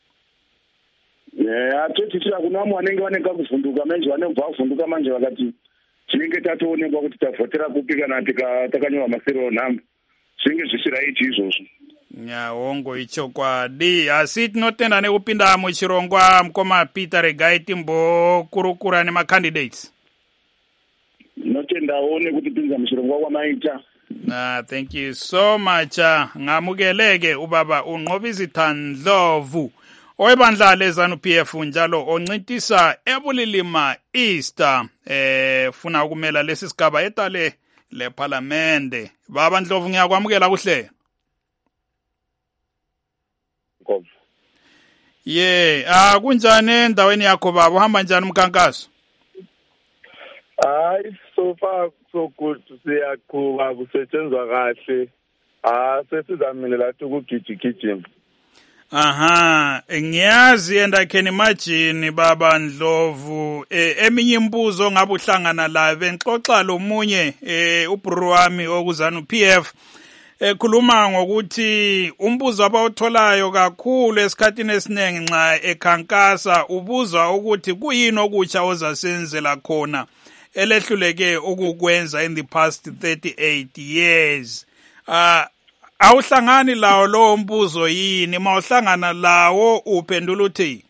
Yeah, atotitira kuna mwe anenge vanenge kuvhunduka manje vanenge vavhunduka manje vakati tinenge tatoonekwa kuti tavhotera kupi kana takanyora maserial number. Zvinge zvisiraiti izvozvo. Nyahongo ichokwadi asi tinotenda nekupinda muchirongwa mkoma Peter regai timbokurukura nemacandidates. Notendawo nekuti pinza muchirongwa kwamaita. Ah, thank you so much. Ngamukeleke ubaba uNqobizitha Ndlovu oyibandla leZANU-P F njalo oncintisa eBulilima East eh funa ukumela lesi sigaba etale leParliament. Baba Ndlovu ngiyakwamukela kuhle. Kom. Ye, ah kunjani endaweni yakho baba uhamba njani umkankaso? Hayi so far so good siyaqhuba kusetshenzwa kahle. Ah sesizamile lathi ukugijigijima. Aha, ngiyazi and I can imagine baba Ndlovu eh, eminye imbuzo ngabe uhlangana la benxoxa lomunye eh ubro wami okuZANU-P F ekhuluma ngokuthi umbuzo abawutholayo kakhulu esikhatini esiningi nxa ekhankasa ubuzwa ukuthi kuyini okutsha ozasenzela khona elehluleke ukukwenza in the past thirty-eight years. Ah uh, awuhlangani lawo lo mbuzo yini mawuhlangana lawo uphendula uthi?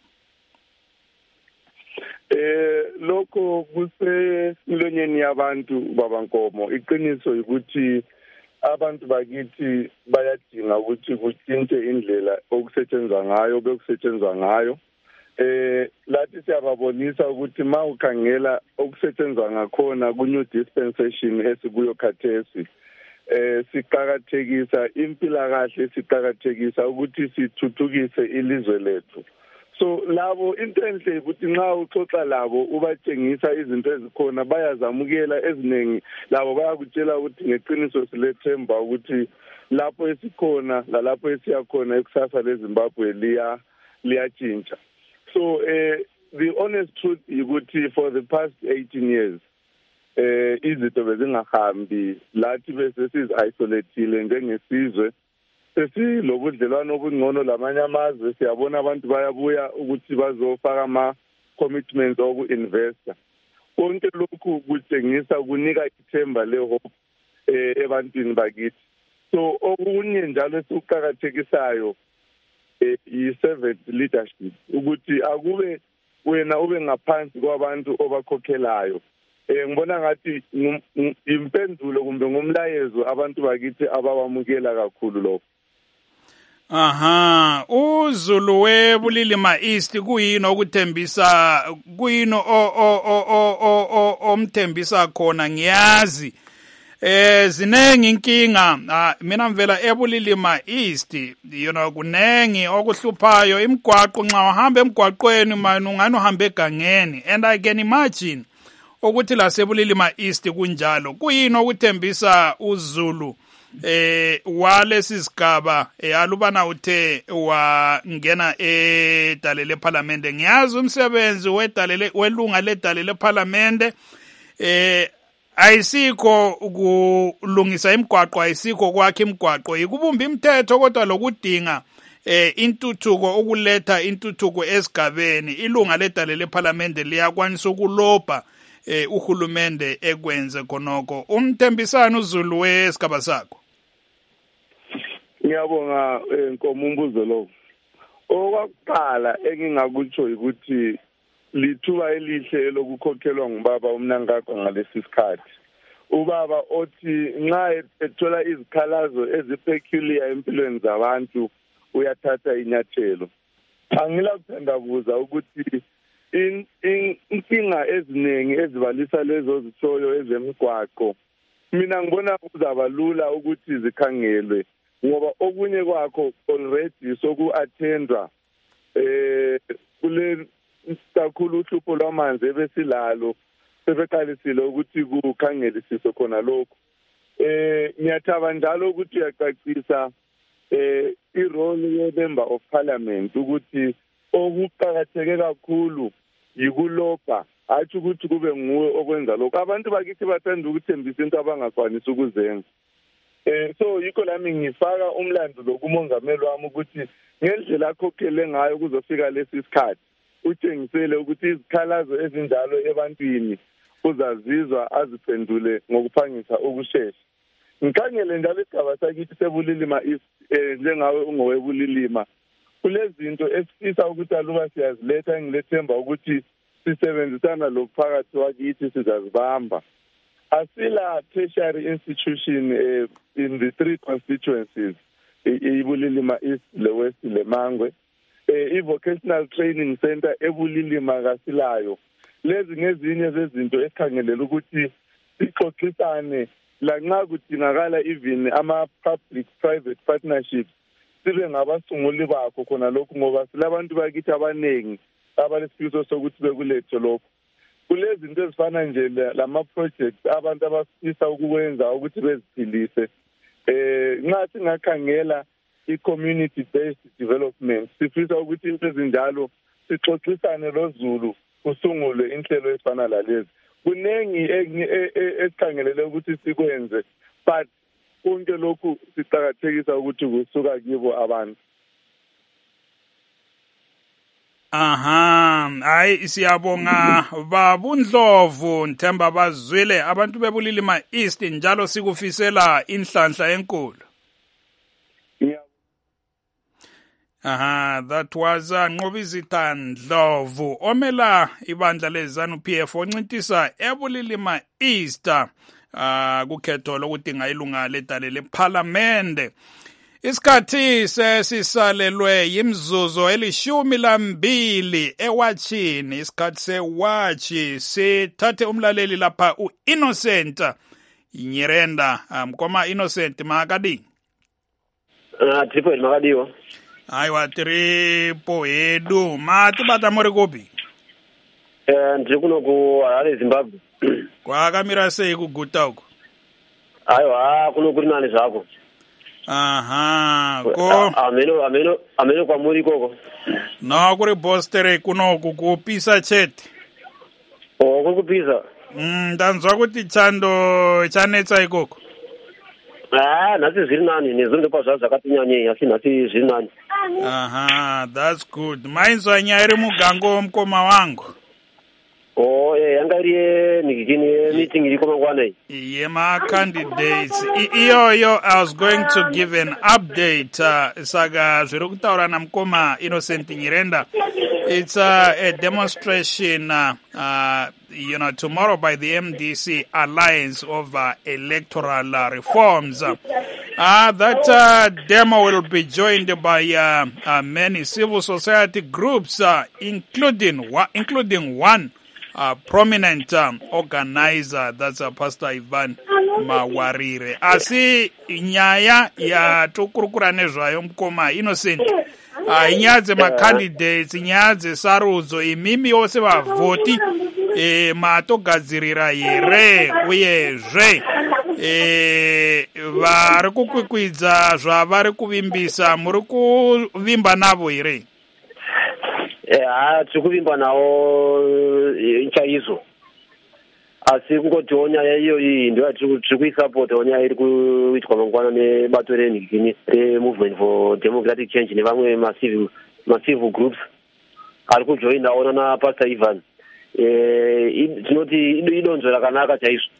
Eh lokho kusemlonyeni yabantu babankomo iqiniso ukuthi abantu bakithi bayadinga ukuthi kutshintshe indlela okusetshenzwa ngayo bekusetshenzwa ngayo. Eh lathi siyababonisa ukuthi mawukhangela okusetshenzwa ngakhona ku new dispensation esikuyo khathesi eh siqhakathekisa impilakahle siqhakathekisa ukuthi sithuthukise ilizwe lethu. So labo into enhle ukuthi nxa uxoxa labo ubatshengisa izinto ezikhona bayazamukela eziningi labo bayakutshela ukuthi ngeqiniso silethemba ukuthi lapho esikhona lalapho esiyakhona ekusasa leZimbabwe liya liyatshintsha. So eh the honest truth ukuthi for the past eighteen years eh izinto bezingahambi lathi bese siz isolatile njengesizwe sesilobudlelwano obungcono lamanye amazwe siyabona abantu bayabuya ukuthi bazofaka ama commitments oku investor. Konke lokhu kutshengisa kunika ithemba lehope eh ebantwini bakithi. So okunye njalo esiqhakathekisayo eh i-servant leadership ukuthi akube wena ube ngaphansi kwabantu obakhokhelayo. Eh ngibona ngathi impendulo kumbe ngomlayezo abantu bakithi abawamukela kakhulu lokho. Aha, uZulu weBulilima East kuyini okuthembisa kuyini o o o o omthembisa khona ngiyazi eh zinengi inkinga uh, mina mvela eBulilima East you know kunengi okuhluphayo imigwaqo nxa uhamba emgwaqweni manje ungani uhamba egangeni and I can imagine ukuthi la seBulilima East kunjalo kuyini okuthembisa uZulu eh walesi sigaba alubana uthe wangena edalele parliament ngiyazi umsebenzi wedalele welunga ledalele parliament eh ayisikho ukulungisa imigwaqo ayisikho kwakhe imigwaqo ikubumba imithetho kodwa lokudinga eh intuthuko ukuletha intuthuko esigabeni ilunga ledalele parliament liyakwanisa ukulobha eh uhulumende ekwenze khonoko umthembisana uZulu wesigaba sakho. Ngiyabonga Nkomo umbuzo lo. Okwaqala engingakutsho ukuthi lithuba elihle lokukhokhelwa ngubaba umnankakho ngalesi sikhathi. Ubaba othi nxa ethola izikhalazo ezipeculiar empilweni zabantu uyathatha inyathelo. Angila kuthanda kuza ukuthi in inkinga eziningi ezibalisa lezo zithoyo ezemigwaqo mina ngibona kuzaba lula ukuthi zikhangelwe ngoba okunye kwakho already soku-attendwa eh kule kakhulu uhlupho lwamanzi ebesilalo sebeqalisile ukuthi kukhangelisiswe khona lokho eh ngiyathaba njalo ukuthi uyacacisa eh irole ye-member of parliament ukuthi okuqakatheke kakhulu yikulopha athi ukuthi kube nguwe okwenza lokho abantu bakithi bathanda ukuthembisa into abangakwanisi ukuzenza eh so yikho lami ngifaka umlando lokumongameli wami ukuthi ngendlela akhokhele ngayo kuzofika lesi sikhathi utshengisele ukuthi izikhalazo ezinjalo ebantwini uzazizwa aziphendule ngokuphangisa ukushesha ngikhangele njalo isigaba sakithi seBulilima njengawe ungoweBulilima kulezinto esifisa ukuthi aluba siyaziletha ngilethemba ukuthi sisebenzisana lophakathi wakithi sizazibamba asila tertiary institution uh, in the three constituencies iBulilima East le West le Mangwe i vocational training center eBulilima kasilayo lezi ngezinye zezinto esikhangelela ukuthi sixoxisane la nxa kudingakala even ama public private partnerships sibe ngabasunguli bakho khona lokho ngoba silabantu bakithi abanengi abalesifiso sokuthi bekulethe lokho kulezinto ezifana nje lama projects abantu abafisa ukwenza ukuthi beziphilise eh nxa singakhangela i-community based development sifisa ukuthi into ezinjalo sixoxisane loZulu kusungulwe inhlelo ezifana lalezi kunengi esikhangelele ukuthi sikwenze but konke lokhu siqhakathekisa ukuthi kusuka kibo abantu. Aha, hayi siyabonga babundlovu Nthemba bazwile abantu beBulilima East njalo sikufisela inhlanhla enkulu. Yeah. Aha, that was uh, Nqobizita Ndlovu omela ibandla leZANU P F oncintisa eBulilima East uh, kukhetho lokudinga ilunga ledalele parliament. Isikhathi sesisalelwe yimzuzu elishumi lambili ewatchini isikhathi sewatchi sithathe umlaleli lapha uInnocent Nyirenda mkoma Innocent makadi ah tripo makadiwo aiwa tripo edu mati bata muri kopi eh ndiri kuno ku Harare Zimbabwe kwakamira sei kuguta uko aiwa kuno kuri nani zvako. Aha, ko ameno ameno ameno kwa muri koko no kuri Bostere kuno kukupisa chete oh kukupisa mm ndanzwa kuti chando chanetsa ikoko ah nasi zviri nani nezvinge pa zvakatinyanye asi nasi zviri nani. Aha, that's good. Mainzwa nyaya iri mugango mkoma wangu. Oh eh yanga iri nikini meeting iri koma kwana iyi. Yeah, my candidates. Iyo yo I was going to give an update uh, saga zviri kutaura na mkoma Innocent Nyirenda. It's uh, a demonstration uh, uh, you know tomorrow by the M D C Alliance of uh, Electoral uh, Reforms. Uh, that uh, demo will be joined by uh, uh, many civil society groups uh, including wa- including one Uh, prominent um, organizer, that's uh, Pastor Ivan Mawarire. Asi nyaya ya tokurukura nezvayo mukoma Innocent. Ah, inyaya dzemacandidates, inyaya dzesarudzo, imimi yose vavhoti e, matogadzirira here uyezve e, vari kukwikwidza zvavari kuvimbisa, muri kuvimba navo here? Ha tiri kuvimba nawo chaizvo, asi kungotiwo nyaya iyo iyi ndo tiri kuisapota nyaya iri kuitwa mangwana nebato renhikini removement for democratic change nevamwe massive massive groups ari kujoinawo nana Pastor Ivan. Tinoti idonzvo rakanaka chaizvo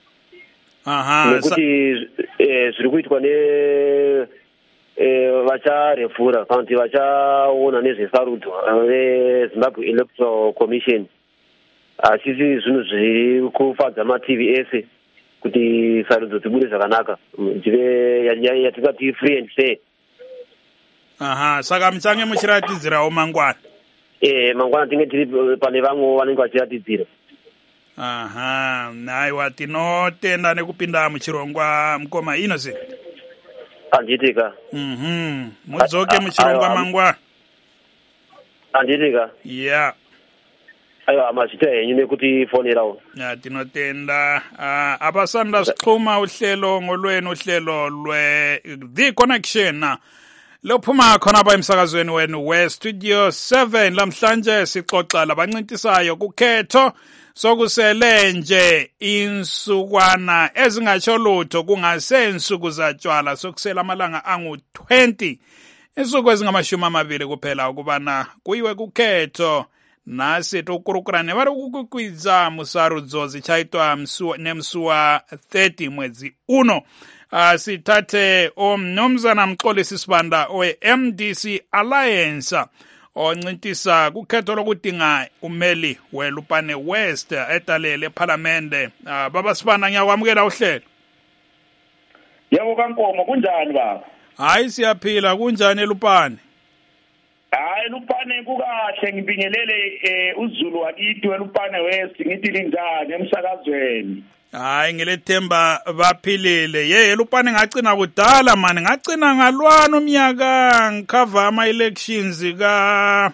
nekuti zviri kuitwa ne vacharefura kana kuti vachaona nezvesarudzo reZimbabwe Electoral Commission. Asisi zvinhu zviri kufadza ma-T V ese kuti sarudzo dzibude zvakanaka, dzive yatingati free and fair. Aha, saka muchange muchiratidzirawo mangwana. Eh, mangwana tinge tiri pane vamwe vanenge vachiratidzira. Aha, naiwa tinotenda nekupinda muchirongwa mukoma Innocent. Anditika. Mhm. Mudzoke muchirongwa mangwana. Anditika. Yeah. Ayo amazita yenyu nekuti fonerawo. Ya tinotenda uh, abasanda sixhuma uhlelo ngolwenu uhlelo lwe The Connection lophuma khona ba emsakazweni wenu we Studio seven lamhlanje sixoxa labancintisayo kukhetho sokusele nje insukwana ezingatsho lutho kungasensuku zatshwala sokusela amalanga angu twenty insuku ezingamashumi amabili kuphela ukubana kuyiwe kukhetho nasi tokurukurane vari kukwidza musarudzo zichaitwa nemsuwa thirty mwedzi uno. Uh, sithathe omnumzana Mxolisi Sibanda we-M D C Alliance oncintisa kukhetho lokudinga umeli weLupane West etalele eParliamente. Uh, baba Sibanda ngiyakwamukela uhlelo. Yebo kaNkomo kunjani baba? Hayi siyaphila, kunjani eLupane? Hayi Lupane kukahle, ngibingelele eh uZulu wakithi weLupane West ngithi linjani emsakazweni. Hayi ngelethemba baphilile. Ye Lupane ngacina kudala mani, ngacina ngalwana umnyaka ngikhava ama elections ka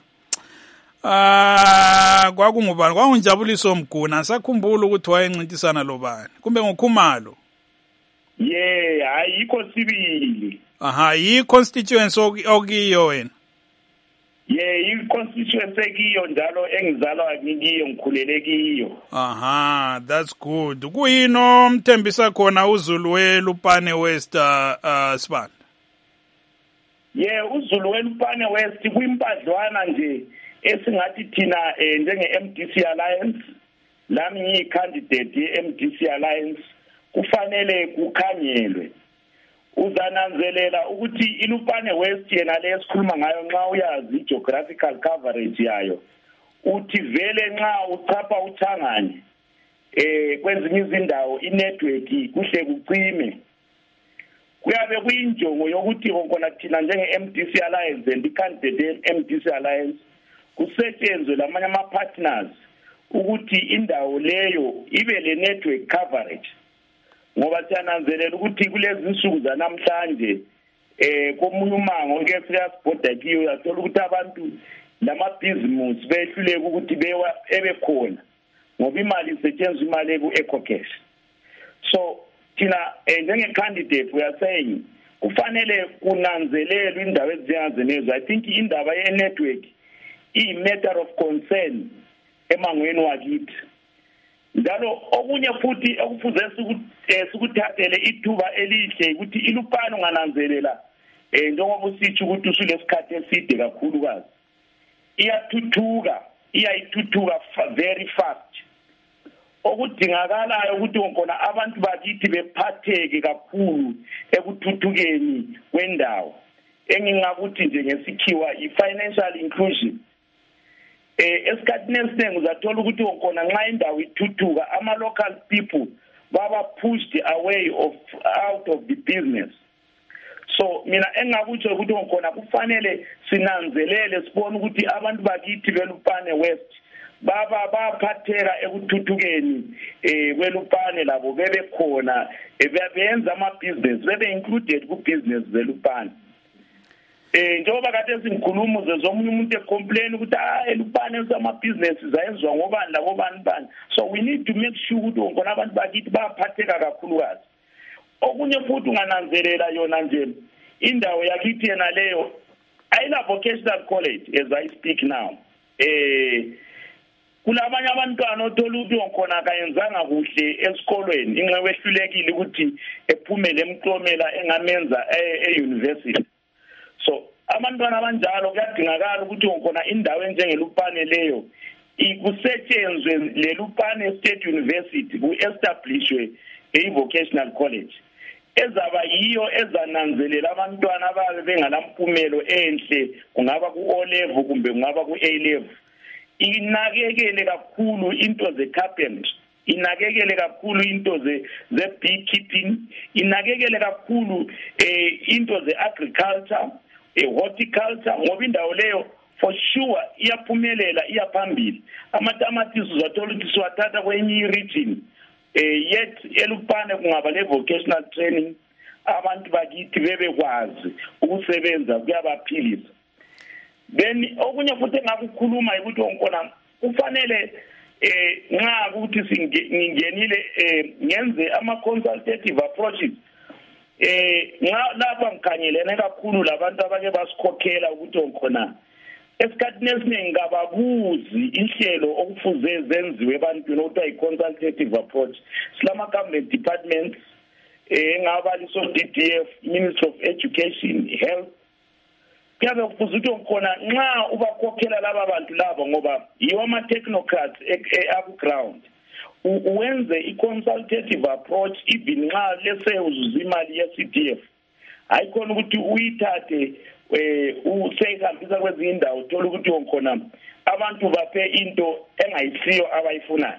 ah kwakungubani, kwakunjabuliso Mguna, sakhumbula ukuthi wayencintisana lobani kumbe ngoKhumalo. Ye hayi yikho sibili. Aha, yi constituency okiyo wena. Ye i-constituency ekiyo njalo engizalwa ngikiyo ngikhulele kiyo. Aha, that's good. Kuyino mthembisa khona uZulu weLupane West uh, Sibanda? Ye uZulu weLupane West kuyimpadlwana nje esingathi thina eh, njenge-M D C Alliance, lami ngiyi-candidate ye-M D C Alliance, kufanele kukhanyelwe. Uzananzelela ukuthi iLupane West yena lesikhuluma ngayo nxa uyazi geographical coverage yayo uthi vele nxa uchapha uthangane eh kwezinye izindawo inetwork kuhle kucime. Kuyabe kuyinjongo yokuthi khona thina njenge-M D C Alliance and i-candidate ye-M D C Alliance kusetshenzwe lamanye ama-partners ukuthi indawo leyo ibe le network coverage. Ngoba siyananzelela ukuthi kulezi insuku zanamhlanje eh komunye umango ngeke siyasibhoda kiyo yathola ukuthi abantu lamabhizimusi behluleka ukuthi bewa ebekhona ngoba imali isetshenziswa imali ku-ecocash. So thina njenge-candidate we are saying kufanele kunanzelelwe indawo ezinjengazenezo. I think indaba ye-network iyi-matter of concern emangweni wakithi. Njalo okunye futhi okufuze sikuthathele ithuba elihle ukuthi iLupane ungananzelela eh njengoba usitsho ukuthi usulesikhathi eside kakhulu kazi iyathuthuka iyayithuthuka very fast. Okudingakalayo ukuthi khona abantu bakithi bephatheke kakhulu ekuthuthukeni kwendawo engingakuthi nje ngesikhiwa i-financial inclusion. Eh esikhathini esiningi uzathola ukuthi khona nxa indawo ithuthuka ama local people baba pushed away of out of the business. So mina engakutsho ukuthi khona kufanele sinanzelele sibone ukuthi abantu bakithi beLupane West baba baphatheka ekuthuthukeni eh kweLupane labo bebe khona bebenza ama business bebe included ku business zeLupane. Eh njengoba kade sinkulumo zezomunye umuntu ecomplain ukuthi ah eLupane sama businesses ayenzwa ngobani labo bani bani. So we need to make sure ukuthi ngona abantu bakithi baphatheka kakhulukazi. Okunye futhi ungananzelela yona nje indawo yakithi yena leyo ayina vocational college as I speak now. Eh kulabanye abantwana othola ukuthi onkhona kayenzanga kuhle esikolweni inxa wehlulekile ukuthi ephumele emklomela engamenza e-university. So abantwana abanjalo kuyadingakala ukuthi onkhona indawo enjengeLupane leyo ikusetshenzwe leLupane State University ku-establishwe i-vocational college ezaba yiyo ezananzelela abantwana ababe bengalampumelo enhle kungaba ku-O level kumbe kungaba ku-A level. Inakekele kakhulu into ze carpentry, inakekele kakhulu into ze ze beekeeping, inakekele kakhulu eh into ze agriculture, eh horticulture ngoba indawo leyo for sure iyaphumelela iyaphambili. Amatamatisi uzathola ukuthi siwathatha kwenye region eh yet eLupane kungaba le vocational training abantu bakithi bebekwazi ukusebenza kuyabaphilisa. Then okunye futhi engakukhuluma ukuthi onkona kufanele eh nxa ukuthi singenile eh ngenze ama consultative approaches eh nxa lapha ngikhangelene kakhulu labantu abake basikhokhela ukuthi onkona esikhathini esiningi ngababuzi inhlelo okufuze zenziwe abantu nokuthiwa i-consultative approach silama government departments eh ngaba liso D D F, Ministry of Education, Health kuyabe kufuze ukuthi onkona nxa ubakhokhela laba bantu labo ngoba yiwo ama technocrats aku ground uwenze i-consultative approach even nxa lese uzuza imali ye-C D F ayikhona ukuthi uyithathe eh useyihambisa kwezinye indawo uthola ukuthi onkhona abantu baphe into engayisiyo abayifunayo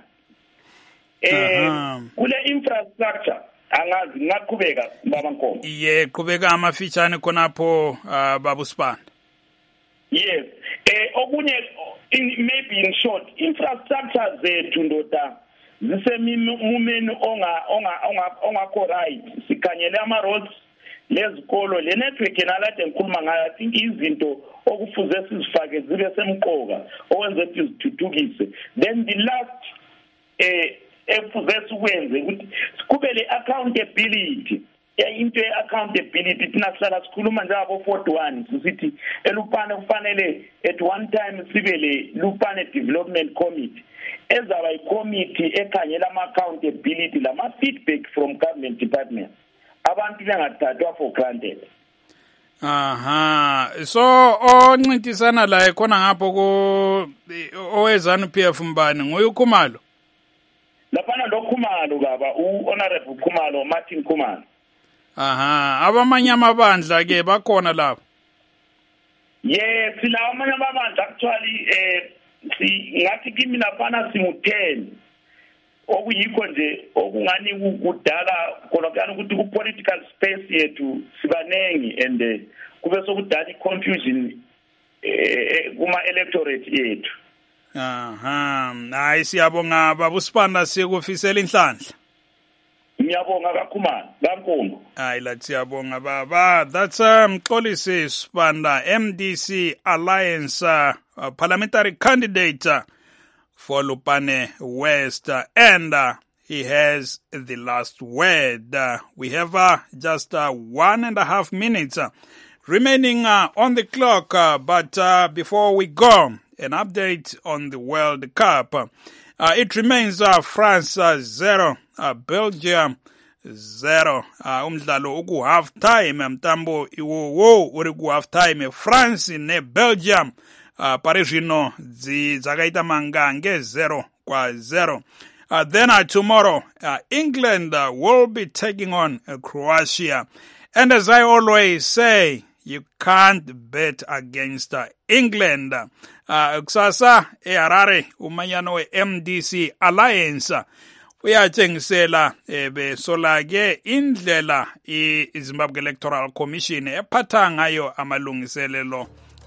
eh kule infrastructure angazi ngaqhubeka baba Nkomo. Ye qhubeka amafitshane khonapho babusibanda. Yes eh okunye maybe in short infrastructure zethu ndoda zisemumeni onga onga ongakho right sikhanyele ama roads lezikolo le network enalade ngikhuluma ngayo I think izinto okufuze sizifake zibe semqoka owenze ukuthi zithuthukise. Then the last eh efuze sikwenze ukuthi kube le accountability ya into ye accountability thina sihlala sikhuluma njalo forty-one sithi eLupane kufanele at one time sibe le Lupane Development Committee ezaba i-committee ekhangela ama accountability lama feedback from government departments abantu bengathathwa for granted. Aha so oncintisana la ekhona ngapho ko owezanu P F mbani ngoyukhumalo lapana lo Khumalo baba u honorable Khumalo Martin Khumalo. Aha abamanye amabandla ke bakhona lapho. Yes sila amanye amabandla actually eh si ngathi kimi lapana simu ten okuyikho nje okungani kudala khona ukuthi ku political space yethu sibanengi and kube sokudala i-confusion eh kuma electorate yethu. Aha hayi siyabonga babusibanda sikufisela inhlanhla. Ngiyabonga kakhulu kankulu. Hayi la siyabonga baba. That's um Xolisi Sibanda M D C Alliance uh, uh, parliamentary candidate uh, for Lupane West uh, and uh, he has the last word. Uh, we have uh, just uh, one and a half minutes uh, remaining uh, on the clock uh, but uh, before we go, an update on the World Cup. Uh, it remains uh, France uh, zero, uh, Belgium zero. Uh, umdlalo uku half time mtambo iwo uri ku half time France ne Belgium uh, parishino zi zakaita mangange zero kwa zero. Uh, then uh, tomorrow uh, England uh, will be taking on uh, Croatia, and as I always say, you can't bet against uh, England. Uh, kusasa eHarare umanyano we M D C Alliance uyatshengisela besolake indlela iZimbabwe Electoral Commission ephatha ngayo amalungiselelo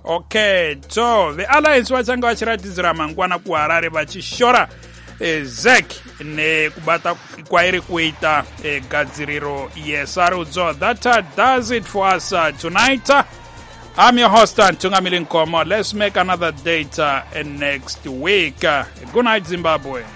Okay, so the alliance vachanga vachiratidzira mangwana kuharare vachishora eh, zek nekubata kwairi kuita eh, gadziriro yesarudzo. That uh, does it for us uh, tonight. Uh, I'm your host, Tungamili Nkomo. Let's make another date uh, next week. Uh, good night, Zimbabwe.